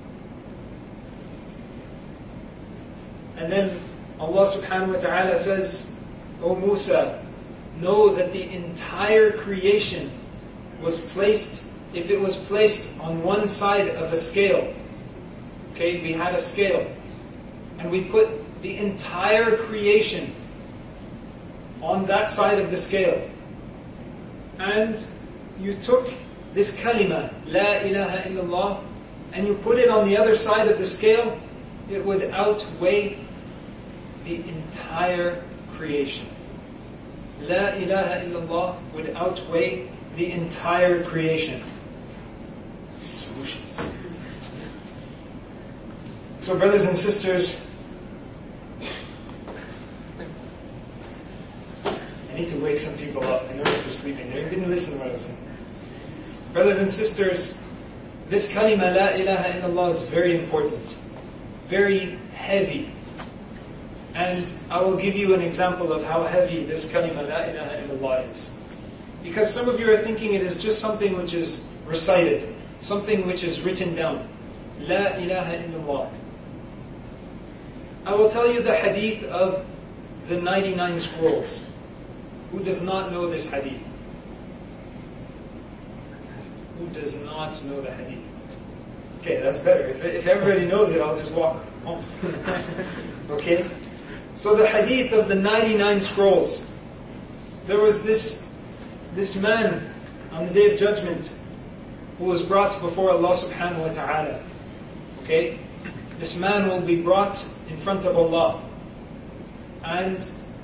And then Allah subhanahu wa ta'ala says, O Musa, know that the entire creation was placed, if it was placed on one side of a scale, we had a scale, and we put the entire creation on that side of the scale, and you took this kalima, La ilaha illallah, and you put it on the other side of the scale, it would outweigh the entire creation. La ilaha illallah would outweigh the entire creation. Solutions. So brothers and sisters, I need to wake some people up. I noticed they're sleeping. They didn't listen to what I was saying. Brothers and sisters, this kalima La ilaha illallah is very important. Very heavy. And I will give you an example of how heavy this kalima La ilaha illallah is. Because some of you are thinking it is just something which is recited, something which is written down. La ilaha illallah. I will tell you the hadith of the 99 scrolls. Who does not know this hadith? Who does not know the hadith? Okay, that's better. If everybody knows it, I'll just walk home. Okay? So the hadith of the 99 scrolls. There was this man on the Day of Judgment who was brought before Allah subhanahu wa ta'ala. Okay? This man will be brought in front of Allah. And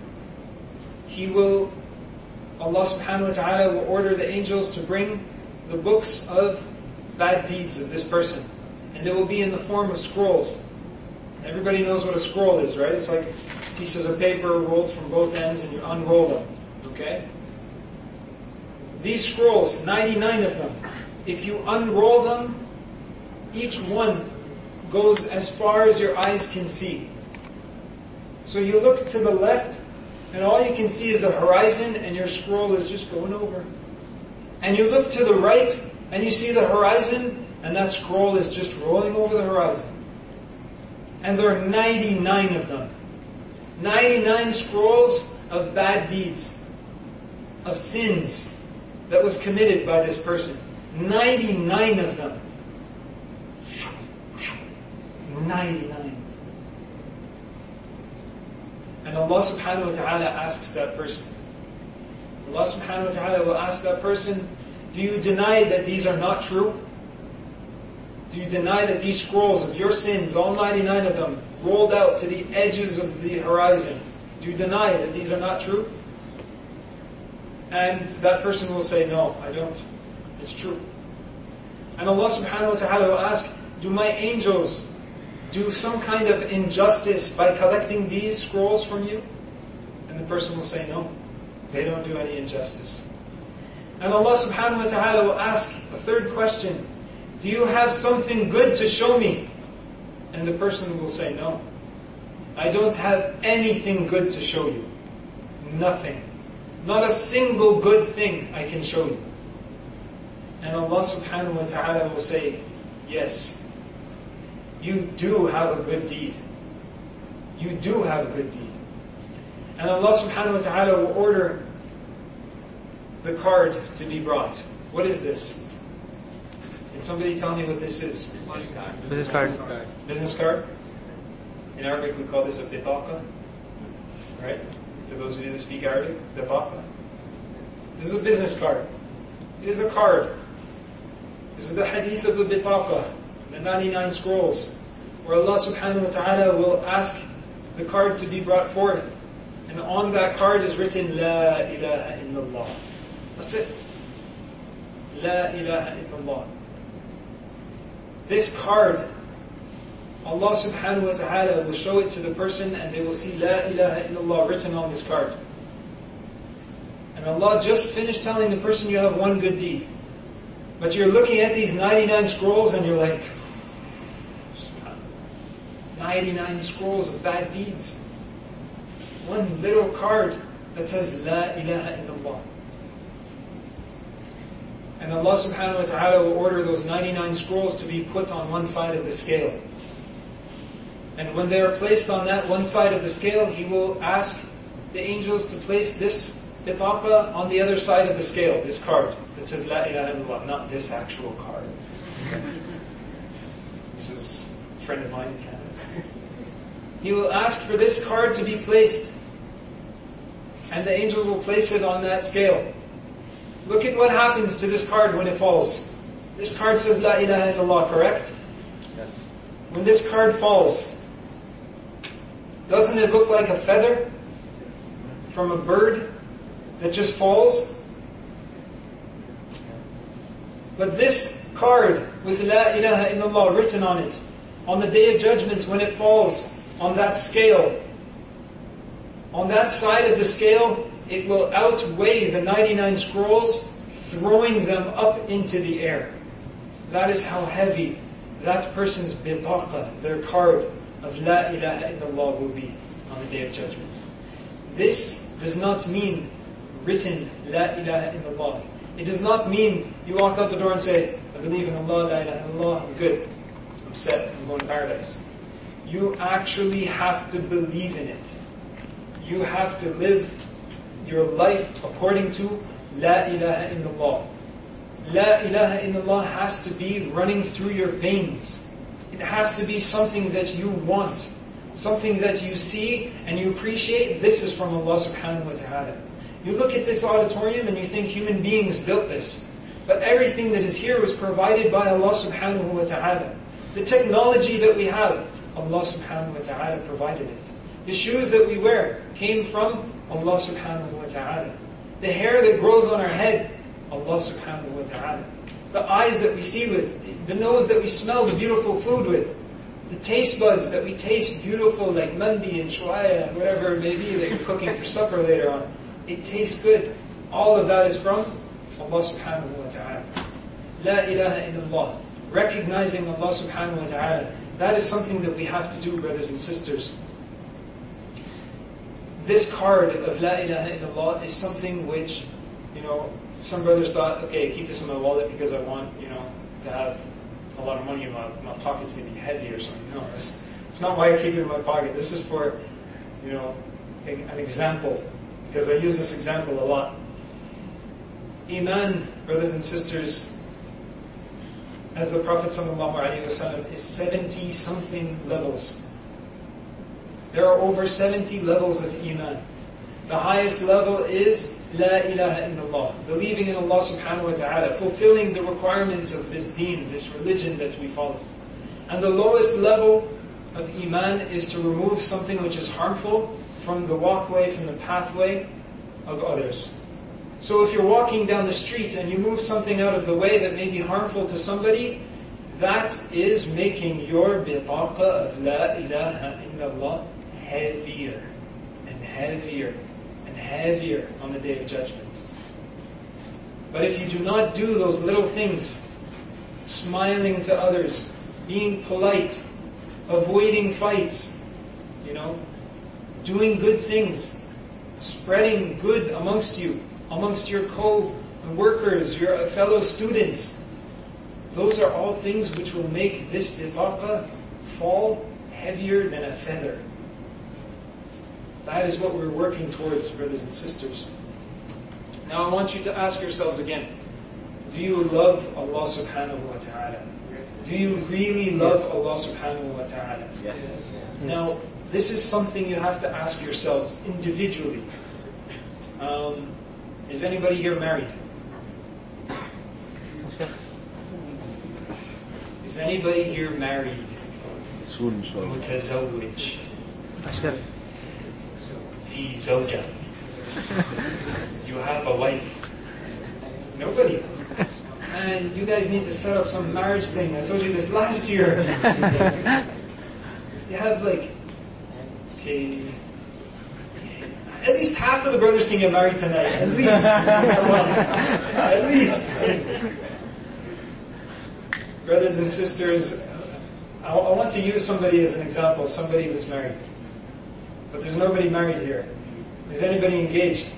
Allah subhanahu wa ta'ala will order the angels to bring the books of bad deeds of this person. And they will be in the form of scrolls. Everybody knows what a scroll is, right? It's like pieces of paper rolled from both ends and you unroll them. Okay? These scrolls, 99 of them, if you unroll them, each one goes as far as your eyes can see. So you look to the left, and all you can see is the horizon, and your scroll is just going over. And you look to the right, and you see the horizon, and that scroll is just rolling over the horizon. And there are 99 of them. 99 scrolls of bad deeds, of sins that was committed by this person. 99 of them. 99. And Allah subhanahu wa ta'ala asks that person. Allah subhanahu wa ta'ala will ask that person, do you deny that these are not true? Do you deny that these scrolls of your sins, all 99 of them, rolled out to the edges of the horizon, do you deny that these are not true? And that person will say, no, I don't. It's true. And Allah subhanahu wa ta'ala will ask, do my angels do some kind of injustice by collecting these scrolls from you? And the person will say, no, they don't do any injustice. And Allah subhanahu wa ta'ala will ask a third question, do you have something good to show me? And the person will say, no, I don't have anything good to show you. Nothing. Not a single good thing I can show you. And Allah subhanahu wa ta'ala will say, yes, you do have a good deed. You do have a good deed. And Allah subhanahu wa ta'ala will order the card to be brought. What is this? Can somebody tell me what this is? Business card. Business card? In Arabic we call this a bitaqa. Right? For those of you that speak Arabic, bitaqa. This is a business card. It is a card. This is the hadith of the bitaqa, the 99 scrolls, where Allah subhanahu wa ta'ala will ask the card to be brought forth. And on that card is written, La ilaha illallah. That's it. La ilaha illallah. This card, Allah subhanahu wa ta'ala will show it to the person and they will see La ilaha illallah written on this card. And Allah just finished telling the person you have one good deed. But you're looking at these 99 scrolls and you're like, 99 scrolls of bad deeds. One little card that says La ilaha illallah. And Allah subhanahu wa ta'ala will order those 99 scrolls to be put on one side of the scale. And when they are placed on that one side of the scale, He will ask the angels to place this bitaqa on the other side of the scale, this card that says La ilaha illallah, not this actual card. This is a friend of mine in Canada. He will ask for this card to be placed, and the angels will place it on that scale. Look at what happens to this card when it falls. This card says La ilaha illallah, correct? Yes. When this card falls, doesn't it look like a feather from a bird that just falls? But this card with La ilaha illallah written on it, on the Day of Judgment when it falls on that scale, on that side of the scale, it will outweigh the 99 scrolls, throwing them up into the air. That is how heavy that person's bitaqa, their card of La ilaha illallah, will be on the Day of Judgment. This does not mean written La ilaha illallah. It does not mean you walk out the door and say, I believe in Allah, La ilaha illallah, I'm good, I'm set, I'm going to paradise. You actually have to believe in it. You have to live your life according to La ilaha illallah. La ilaha illallah has to be running through your veins. It has to be something that you want, something that you see and you appreciate. This is from Allah subhanahu wa ta'ala. You look at this auditorium and you think human beings built this. But everything that is here was provided by Allah subhanahu wa ta'ala. The technology that we have, Allah subhanahu wa ta'ala provided it. The shoes that we wear came from Allah subhanahu wa ta'ala. The hair that grows on our head, Allah subhanahu wa ta'ala. The eyes that we see with, the nose that we smell the beautiful food with, the taste buds that we taste beautiful like mandi and shuaya, whatever it may be that you're cooking for supper later on. It tastes good. All of that is from Allah subhanahu wa ta'ala. La ilaha illallah. Recognizing Allah subhanahu wa ta'ala. That is something that we have to do, brothers and sisters. This card of La ilaha illallah is something which, some brothers thought, okay, keep this in my wallet because I want, to have a lot of money in my pocket's going to be heavy or something. No, it's not why I keep it in my pocket. This is for, an example, because I use this example a lot. Iman, brothers and sisters, as the Prophet ﷺ is 70-something levels. There are over 70 levels of Iman. The highest level is La ilaha illallah, believing in Allah subhanahu wa ta'ala, fulfilling the requirements of this deen, this religion that we follow. And the lowest level of Iman is to remove something which is harmful from the walkway, from the pathway of others. So if you're walking down the street and you move something out of the way that may be harmful to somebody, that is making your bitaqa of La ilaha illallah heavier and heavier and heavier on the Day of Judgment. But if you do not do those little things, smiling to others, being polite, avoiding fights, doing good things, spreading good amongst you, amongst your co-workers, your fellow students, those are all things which will make this bitaqa fall heavier than a feather. That is what we're working towards, brothers and sisters. Now I want you to ask yourselves again, do you love Allah subhanahu wa ta'ala? Do you really love Allah subhanahu wa ta'ala? Yes. Now, this is something you have to ask yourselves individually. Is anybody here married? Is anybody here married? Soon, inshallah. متزوج. Ashkar. في زوجة. You have a wife. Nobody. And you guys need to set up some marriage thing. I told you this last year. You have at least half of the brothers can get married tonight. At least. At least. Brothers and sisters, I want to use somebody as an example, somebody who's married. But there's nobody married here. Is anybody engaged?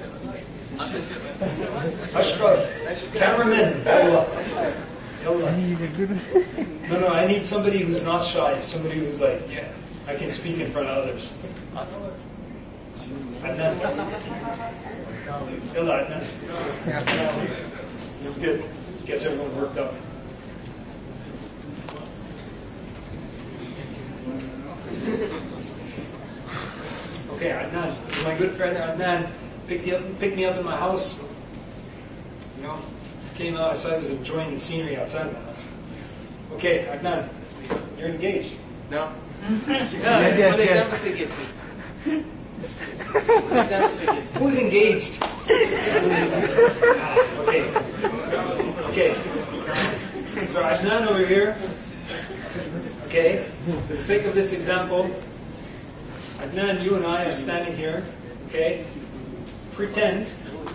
Ashkar. Cameraman. Yalla. Yalla. No, I need somebody who's not shy. Somebody who's I can speak in front of others. Adnan. Yalla, Adnan. This is good. This gets everyone worked up. Okay, Adnan. This is my good friend Adnan. Picked me up in my house. Came out, I saw he was enjoying the scenery outside my house. Okay, Adnan, you're engaged. No? Yes. Who's engaged? Okay. So Adnan over here. Okay, for the sake of this example, Adnan, you and I are standing here. Okay, pretend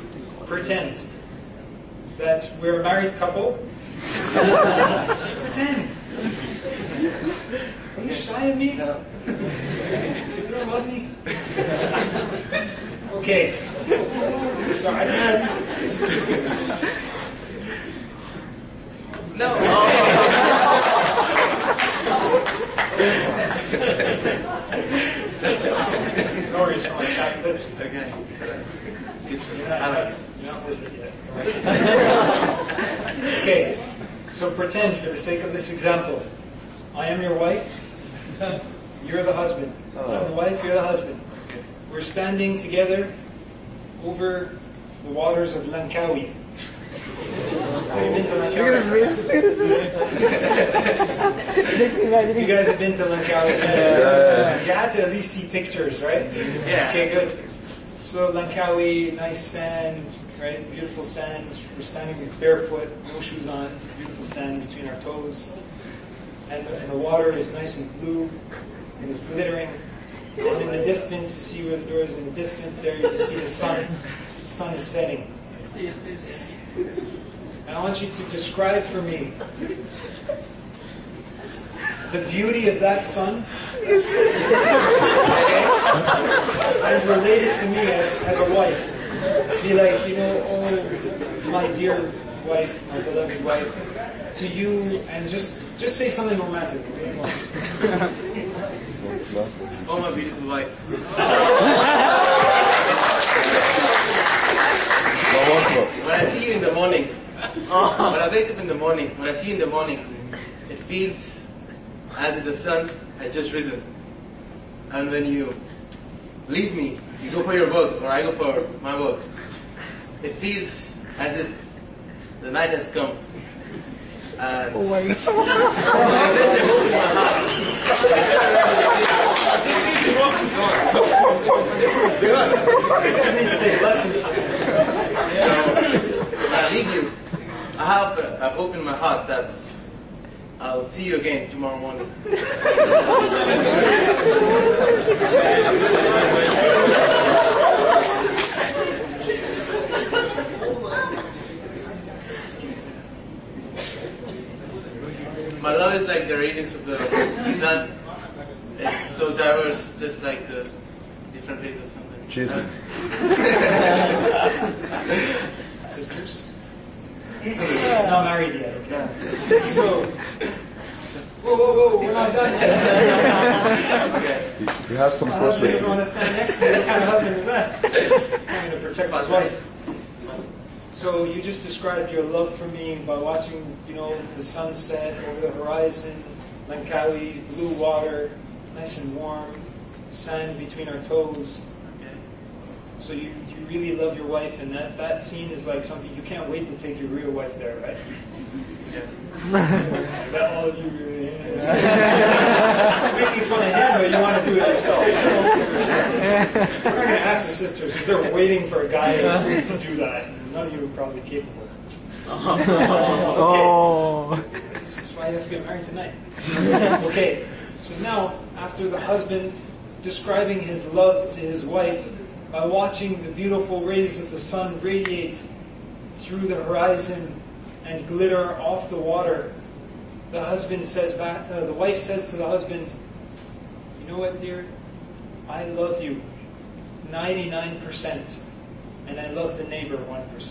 that we're a married couple. Just pretend. Are you shy of me? No. You don't love me? Okay. So Adnan. No. No worries, come on, chat lips. Okay. You're not with it yet. Okay, so pretend for the sake of this example, I am your wife, you're the husband. I'm the wife, you're the husband. We're standing together over the waters of Langkawi. Have you been to Langkawi? You guys have been to Langkawi. You had to at least see pictures, right? Yeah. Okay, good. So Langkawi, nice sand, right? Beautiful sand. We're standing barefoot, no shoes on, beautiful sand between our toes. And the water is nice and blue, and it's glittering. And in the distance, you see where the door is in the distance there, you can see the sun. The sun is setting. And I want you to describe for me the beauty of that sun and relate it to me as a wife. Be like, oh, my dear wife, my beloved wife, to you, and just say something romantic. Oh, my beautiful wife. When I see you in the morning, when I wake up in the morning, when I see you in the morning, it feels as if the sun had just risen. And when you leave me, you go for your work, or I go for my work, it feels as if the night has come. And Oh my God. When I leave you, I've opened my heart that I'll see you again tomorrow morning. My love is like the radiance of the sun. It's so diverse, just like the different rays of sunlight. Cheating. Sisters? He's not married yet, okay? So, whoa, we're not done yet. Okay. He has some My husband questions. doesn't want to stand next to me. What kind of husband is that? Trying to protect his wife. So you just described your love for me by watching, the sunset over the horizon, Langkawi, blue water, nice and warm, sand between our toes. So you really love your wife, and that scene is like something you can't wait to take your real wife there, right? Yeah. That all of you really. Making fun of him, but you want to do it yourself. We're going to ask the sisters because they're waiting for a guy to do that. None of you are probably capable. Oh. This is why you have to get married tonight. Okay, so now, after the husband describing his love to his wife by watching the beautiful rays of the sun radiate through the horizon and glitter off the water, the husband says back, the wife says to the husband, "You know what, dear? I love you 99%, and I love the neighbor 1%."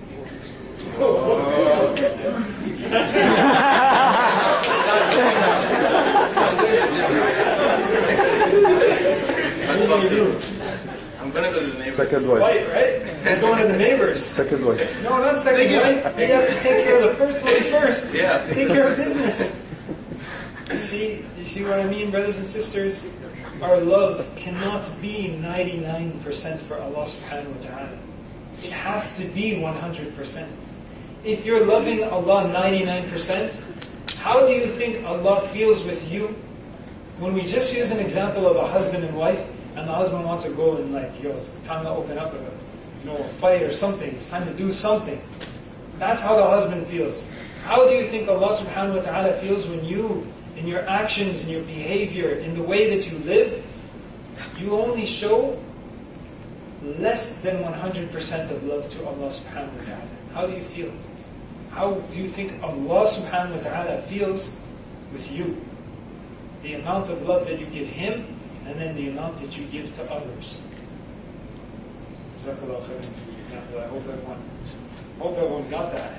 I'm gonna go to the neighbors. Second wife. Wife, right? He's going to the neighbors. Second wife. No, not second wife. You have to take care of the first one first. Yeah. Take care of business. You see what I mean, brothers and sisters? Our love cannot be 99% for Allah subhanahu wa ta'ala. It has to be 100%. If you're loving Allah 99%, how do you think Allah feels with you? When we just use an example of a husband and wife, and the husband wants to go and it's time to open up a fight or something. It's time to do something. That's how the husband feels. How do you think Allah subhanahu wa ta'ala feels when you, in your actions, in your behavior, in the way that you live, you only show less than 100% of love to Allah subhanahu wa ta'ala? How do you feel? How do you think Allah subhanahu wa ta'ala feels with you? The amount of love that you give Him, and then the amount that you give to others. Jazakallah khairan. I hope everyone got that.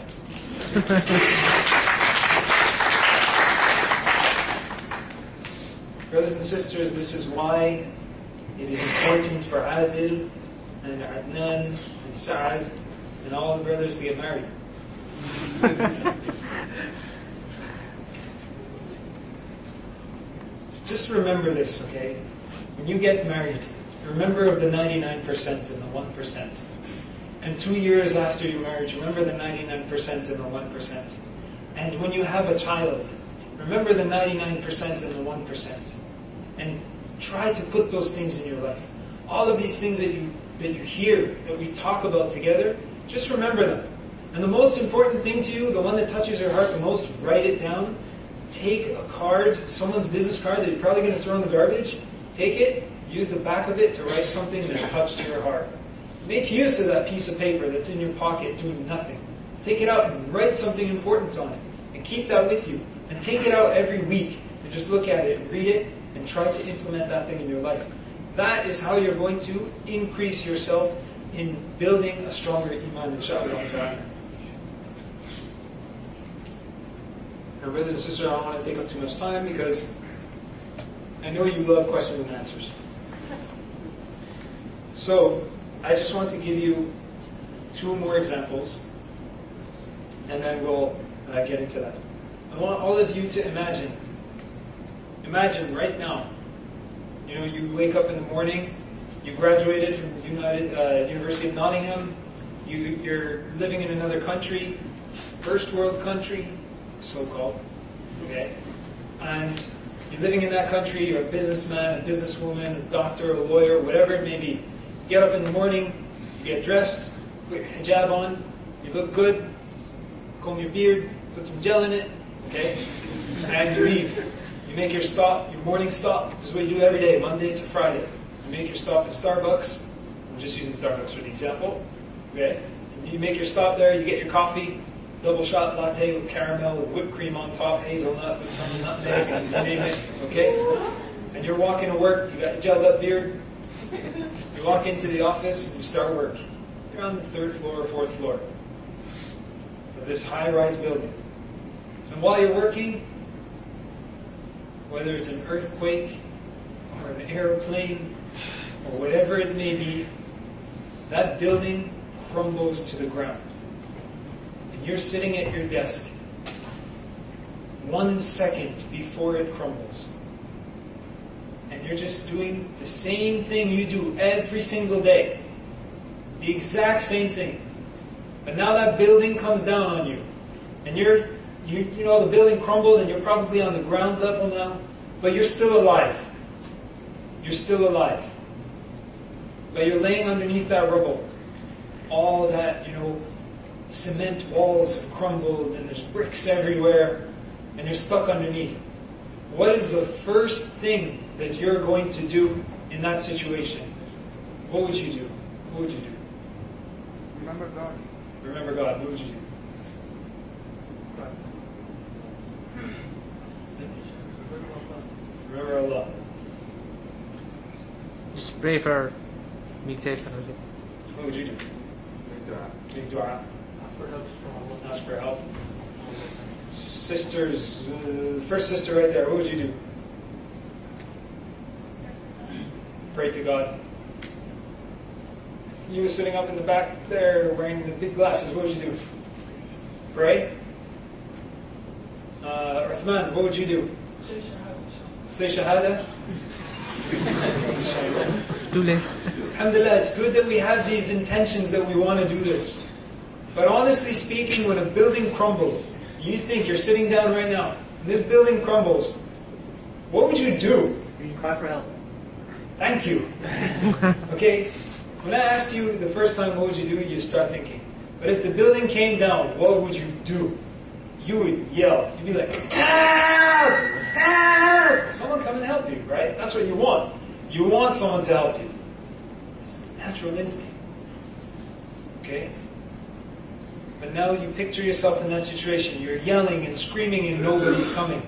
Brothers and sisters, this is why it is important for Adil and Adnan and Saad and all the brothers to get married. Just remember this, okay? When you get married, remember of the 99% and the 1%. And 2 years after your marriage, remember the 99% and the 1%. And when you have a child, remember the 99% and the 1%. And try to put those things in your life. All of these things that you hear, that we talk about together, just remember them. And the most important thing to you, the one that touches your heart the most, write it down. Take a card, someone's business card that you're probably going to throw in the garbage. Take it, use the back of it to write something that touched your heart. Make use of that piece of paper that's in your pocket doing nothing. Take it out and write something important on it. And keep that with you. And take it out every week and just look at it and read it and try to implement that thing in your life. That is how you're going to increase yourself in building a stronger iman, inshallah ta'ala. Now, brothers and sisters, I don't want to take up too much time because I know you love questions and answers. So, I just want to give you 2 more examples, and then we'll get into that. I want all of you to imagine right now, you wake up in the morning, you graduated from the University of Nottingham, you're living in another country, first world country, so-called, okay? And you're living in that country, you're a businessman, a businesswoman, a doctor, a lawyer, whatever it may be. You get up in the morning, you get dressed, put your hijab on, you look good, comb your beard, put some gel in it, okay? And you leave. You make your stop, your morning stop. This is what you do every day, Monday to Friday. You make your stop at Starbucks. I'm just using Starbucks for the example, okay? You make your stop there, you get your coffee, double shot latte with caramel, with whipped cream on top, hazelnut with some nutmeg, and you name it, okay? And you're walking to work, you got your gelled up beard. You walk into the office and you start work. You're on the 3rd floor or 4th floor of this high-rise building. And while you're working, whether it's an earthquake or an airplane or whatever it may be, that building crumbles to the ground. And you're sitting at your desk 1 second before it crumbles. And you're just doing the same thing you do every single day. The exact same thing. But now that building comes down on you. And the building crumbled and you're probably on the ground level now. But you're still alive. You're still alive. But you're laying underneath that rubble. All that, cement walls have crumbled and there's bricks everywhere. And you're stuck underneath. What is the first thing that you're going to do in that situation? What would you do? What would you do? Remember God. Remember God. What would you do? Remember Allah. Just pray for being safe and everything. What would you do? Make dua. Ask for help. Sisters, first sister right there, what would you do? Pray to God. You were sitting up in the back there wearing the big glasses, what would you do? Pray? Uthman, what would you do? Say Shahada? Too late. Alhamdulillah, it's good that we have these intentions that we want to do this. But honestly speaking, when a building crumbles, you think you're sitting down right now, and this building crumbles, what would you do? You cry for help. Thank you. Okay? When I asked you the first time, what would you do? You start thinking. But if the building came down, what would you do? You would yell. You'd be like, help! Help! Someone come and help you, right? That's what you want. You want someone to help you. It's natural instinct. Okay? But now you picture yourself in that situation. You're yelling and screaming and nobody's coming.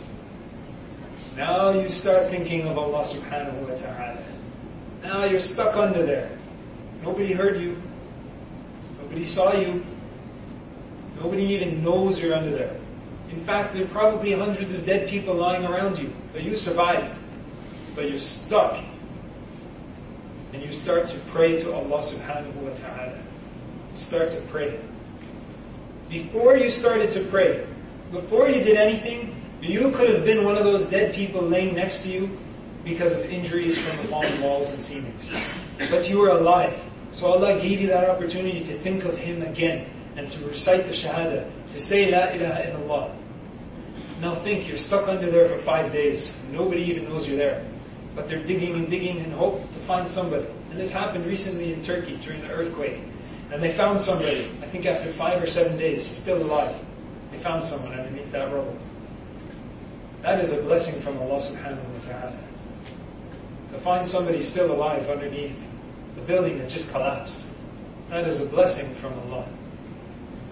Now you start thinking of Allah subhanahu wa ta'ala. Now you're stuck under there. Nobody heard you. Nobody saw you. Nobody even knows you're under there. In fact, there are probably hundreds of dead people lying around you. But you survived. But you're stuck. And you start to pray to Allah subhanahu wa ta'ala. You start to pray. Before you started to pray, before you did anything, you could have been one of those dead people laying next to you because of injuries from the fallen walls and ceilings. But you were alive. So Allah gave you that opportunity to think of Him again and to recite the Shahada, to say La ilaha illallah. Now think, you're stuck under there for 5 days. Nobody even knows you're there. But they're digging and digging in hope to find somebody. And this happened recently in Turkey during the earthquake. And they found somebody, I think after 5 or 7 days, still alive. They found someone underneath that rubble. That is a blessing from Allah subhanahu wa ta'ala. To find somebody still alive underneath the building that just collapsed. That is a blessing from Allah.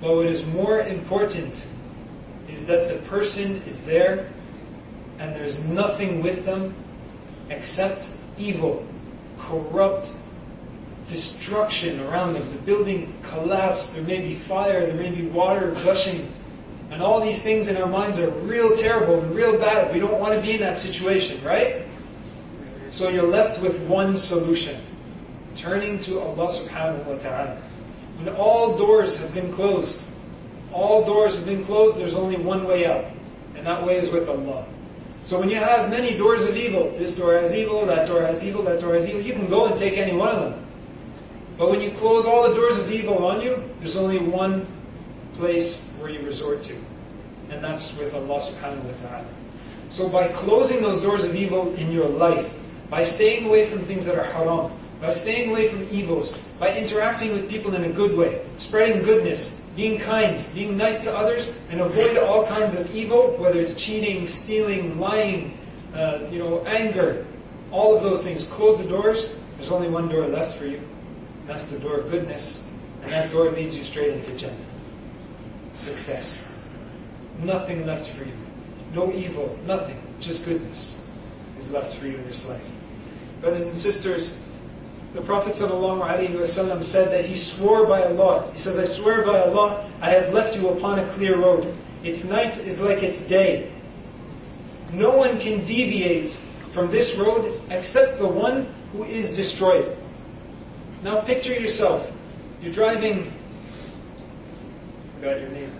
But what is more important is that the person is there and there's nothing with them except evil, corrupt, destruction around them. The building collapsed, there may be fire, there may be water gushing, and all these things in our minds are real terrible and real bad. We don't want to be in that situation, right? So you're left with one solution, turning to Allah subhanahu wa ta'ala. When all doors have been closed, there's only one way out, and that way is with Allah. So when you have many doors of evil, this door has evil, that door has evil, that door has evil, you can go and take any one of them. But when you close all the doors of evil on you, there's only one place where you resort to, and that's with Allah subhanahu wa ta'ala. So by closing those doors of evil in your life, by staying away from things that are haram, by staying away from evils, by interacting with people in a good way, spreading goodness, being kind, being nice to others, and avoid all kinds of evil, whether it's cheating, stealing, lying, anger, all of those things. Close the doors. There's only one door left for you. And that's the door of goodness. And that door leads you straight into Jannah. Success. Nothing left for you. No evil, nothing. Just goodness is left for you in this life. Brothers and sisters, the Prophet ﷺ said that he swore by Allah. He says, I swear by Allah, I have left you upon a clear road. Its night is like its day. No one can deviate from this road except the one who is destroyed. Now picture yourself. You're driving... I forgot your name.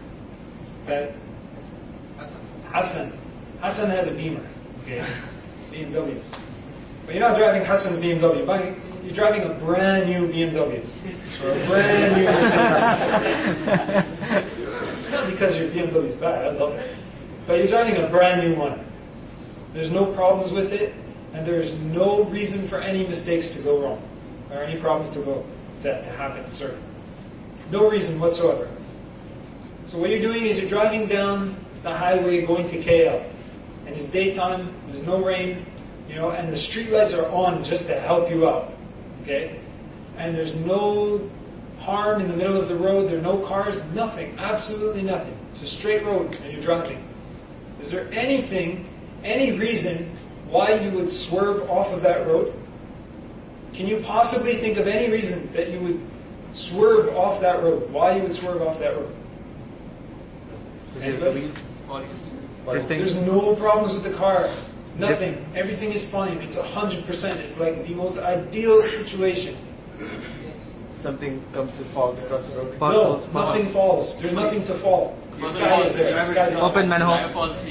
Hassan. Hassan has a Beamer. Okay. BMW. But you're not driving Hassan's BMW. You're driving a brand new BMW. Or a brand new Mercedes. It's not because your BMW is bad, I love it. But you're driving a brand new one. There's no problems with it, and there's no reason for any mistakes to go wrong, or any problems to happen, sorry. No reason whatsoever. So what you're doing is you're driving down the highway going to KL. And it's daytime, there's no rain, and the street lights are on just to help you out. Okay? And there's no harm in the middle of the road, there are no cars, nothing, absolutely nothing. It's a straight road and you're driving. Is there any reason why you would swerve off of that road? Can you possibly think of any reason that you would swerve off that road? Why you would swerve off that road? Anybody? There's no problems with the car. Nothing. Everything is fine. It's 100%. It's like the most ideal situation. Something comes and falls across the road. No, nothing falls. There's nothing to fall. The sky is there. The sky's not Open manhole.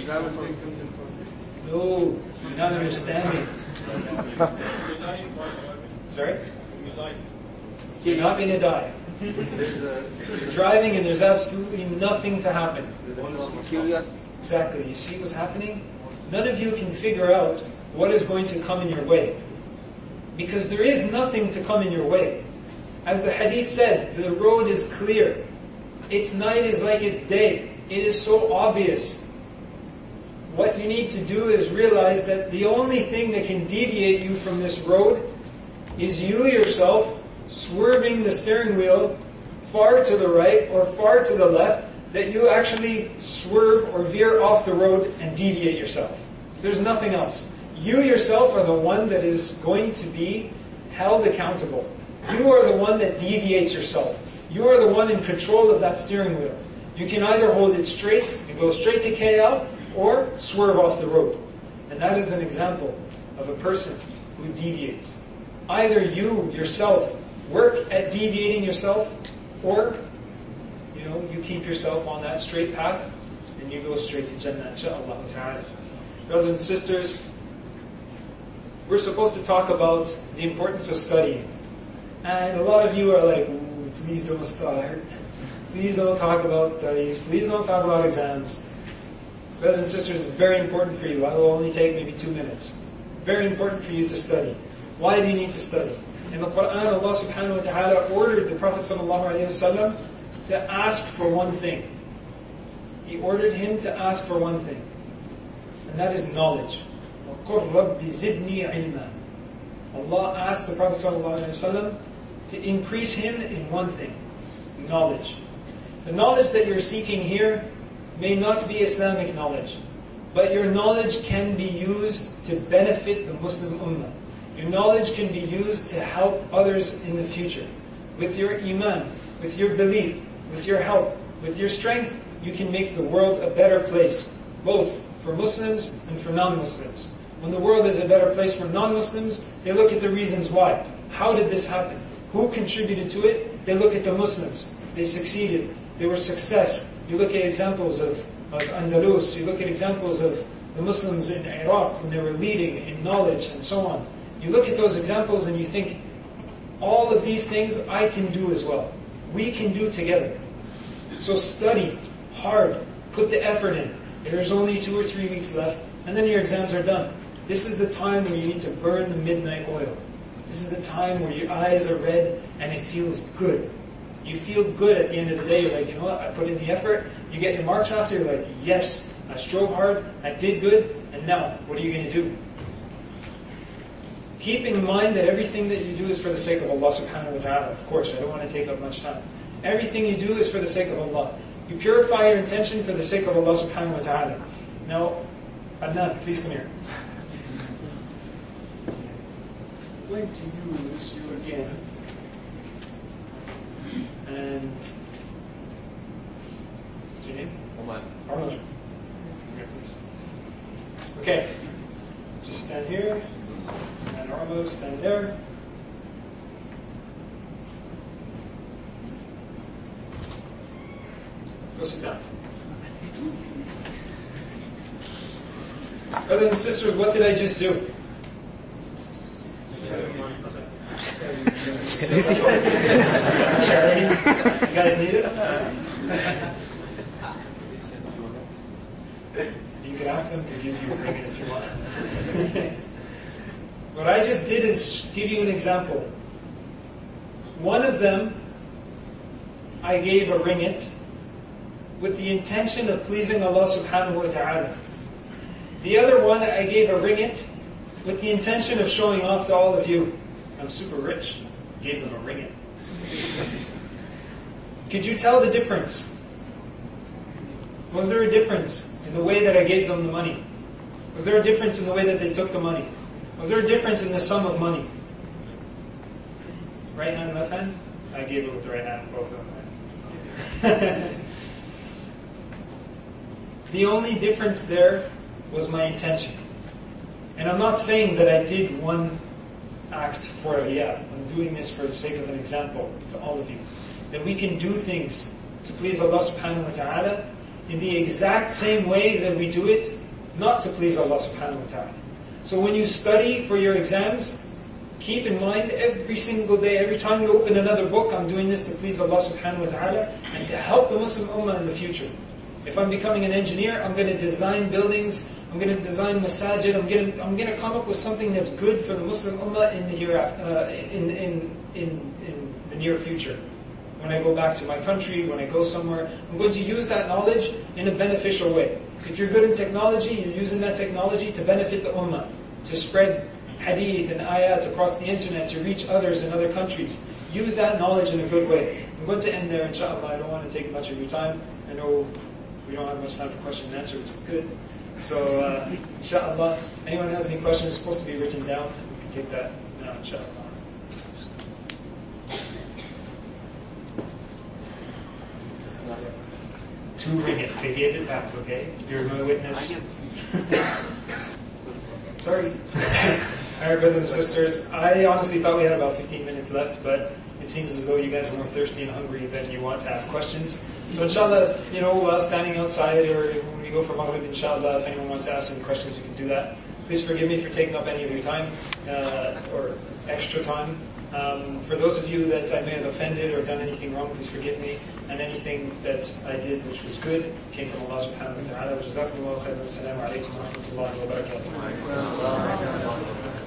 No, you're not understanding. Sorry? You're not going to die. You're driving and there's absolutely nothing to happen. Exactly. You see what's happening? None of you can figure out what is going to come in your way. Because there is nothing to come in your way. As the hadith said, the road is clear. Its night is like its day. It is so obvious. What you need to do is realize that the only thing that can deviate you from this road is you yourself swerving the steering wheel far to the right or far to the left, that you actually swerve or veer off the road and deviate yourself. There's nothing else. You yourself are the one that is going to be held accountable. You are the one that deviates yourself. You are the one in control of that steering wheel. You can either hold it straight and go straight to KL or swerve off the road. And that is an example of a person who deviates. Either you yourself work at deviating yourself, or you keep yourself on that straight path and you go straight to Jannah, inshaAllah ta'ala. Brothers and sisters, we're supposed to talk about the importance of studying. And a lot of you are like, ooh, please don't start. Please don't talk about studies. Please don't talk about exams. Brothers and sisters, it's very important for you. I will only take maybe 2 minutes. Very important for you to study. Why do you need to study? In the Quran, Allah subhanahu wa ta'ala ordered the Prophet sallallahu alayhi wa sallam to ask for one thing. He ordered him to ask for one thing. And that is knowledge. وَقُلْ رَبِّ زِدْنِي عِلْمًا. Allah asked the Prophet ﷺ to increase him in one thing, knowledge. The knowledge that you're seeking here may not be Islamic knowledge, but your knowledge can be used to benefit the Muslim Ummah. Your knowledge can be used to help others in the future. With your iman, with your belief, with your help, with your strength, you can make the world a better place, both for Muslims and for non-Muslims. When the world is a better place for non-Muslims, they look at the reasons why. How did this happen? Who contributed to it? They look at the Muslims. They succeeded. They were success. You look at examples of Andalus. You look at examples of the Muslims in Iraq when they were leading in knowledge and so on. You look at those examples and you think, all of these things I can do as well. We can do together. So study hard. Put the effort in. There's only 2 or 3 weeks left, and then your exams are done. This is the time where you need to burn the midnight oil. This is the time where your eyes are red and it feels good. You feel good at the end of the day. You're like, you know what, I put in the effort. You get your marks after, you're like, yes, I strove hard, I did good, and now, what are you going to do? Keep in mind that everything that you do is for the sake of Allah subhanahu wa ta'ala. Of course, I don't want to take up much time. Everything you do is for the sake of Allah. You purify your intention for the sake of Allah subhanahu wa ta'ala. Now, Adnan, please come here. I'm going to use you again. And what's your name? Omar. Arnold. Okay, please. Okay. Just stand here. And Arnold, stand there. Go sit down. Brothers and sisters, what did I just do? Charity? You guys need it? You could ask them to give you a ring if you want. What I just did is give you an example. One of them, I gave a ringgit with the intention of pleasing Allah subhanahu wa ta'ala. The other one, I gave a ringgit with the intention of showing off to all of you. I'm super rich. Gave them a ringgit. Could you tell the difference? Was there a difference in the way that I gave them the money? Was there a difference in the way that they took the money? Was there a difference in the sum of money? Right hand, left hand? I gave it with the right hand, both of them. The only difference there was my intention. And I'm not saying that I did one act for riyah. I'm doing this for the sake of an example to all of you. That we can do things to please Allah subhanahu wa ta'ala in the exact same way that we do it not to please Allah subhanahu wa ta'ala. So when you study for your exams, keep in mind every single day, every time you open another book, I'm doing this to please Allah subhanahu wa ta'ala and to help the Muslim Ummah in the future. If I'm becoming an engineer, I'm going to design buildings, I'm going to design masajid, I'm going to come up with something that's good for the Muslim Ummah in the hereafter, in the near future. When I go back to my country, when I go somewhere, I'm going to use that knowledge in a beneficial way. If you're good in technology, you're using that technology to benefit the Ummah, to spread hadith and ayat across the internet, to reach others in other countries. Use that knowledge in a good way. I'm going to end there, inshallah. I don't want to take much of your time. I know we don't have much time for question and answer, which is good. So, inshallah, anyone has any questions, it's supposed to be written down. We can take that now, inshallah. 2 ringgit. They gave it back, okay? You're my witness. Sorry. Alright, brothers and sisters, I honestly thought we had about 15 minutes left, but it seems as though you guys are more thirsty and hungry than you want to ask questions. So inshallah, while standing outside or when we go for Maghrib, inshallah, if anyone wants to ask any questions, you can do that. Please forgive me for taking up any of your time, or extra time. For those of you that I may have offended or done anything wrong, please forgive me. And anything that I did which was good came from Allah subhanahu wa ta'ala. Jazakumullahu khairan. Assalamu alaikum wa rahmatullahi wa barakatuh.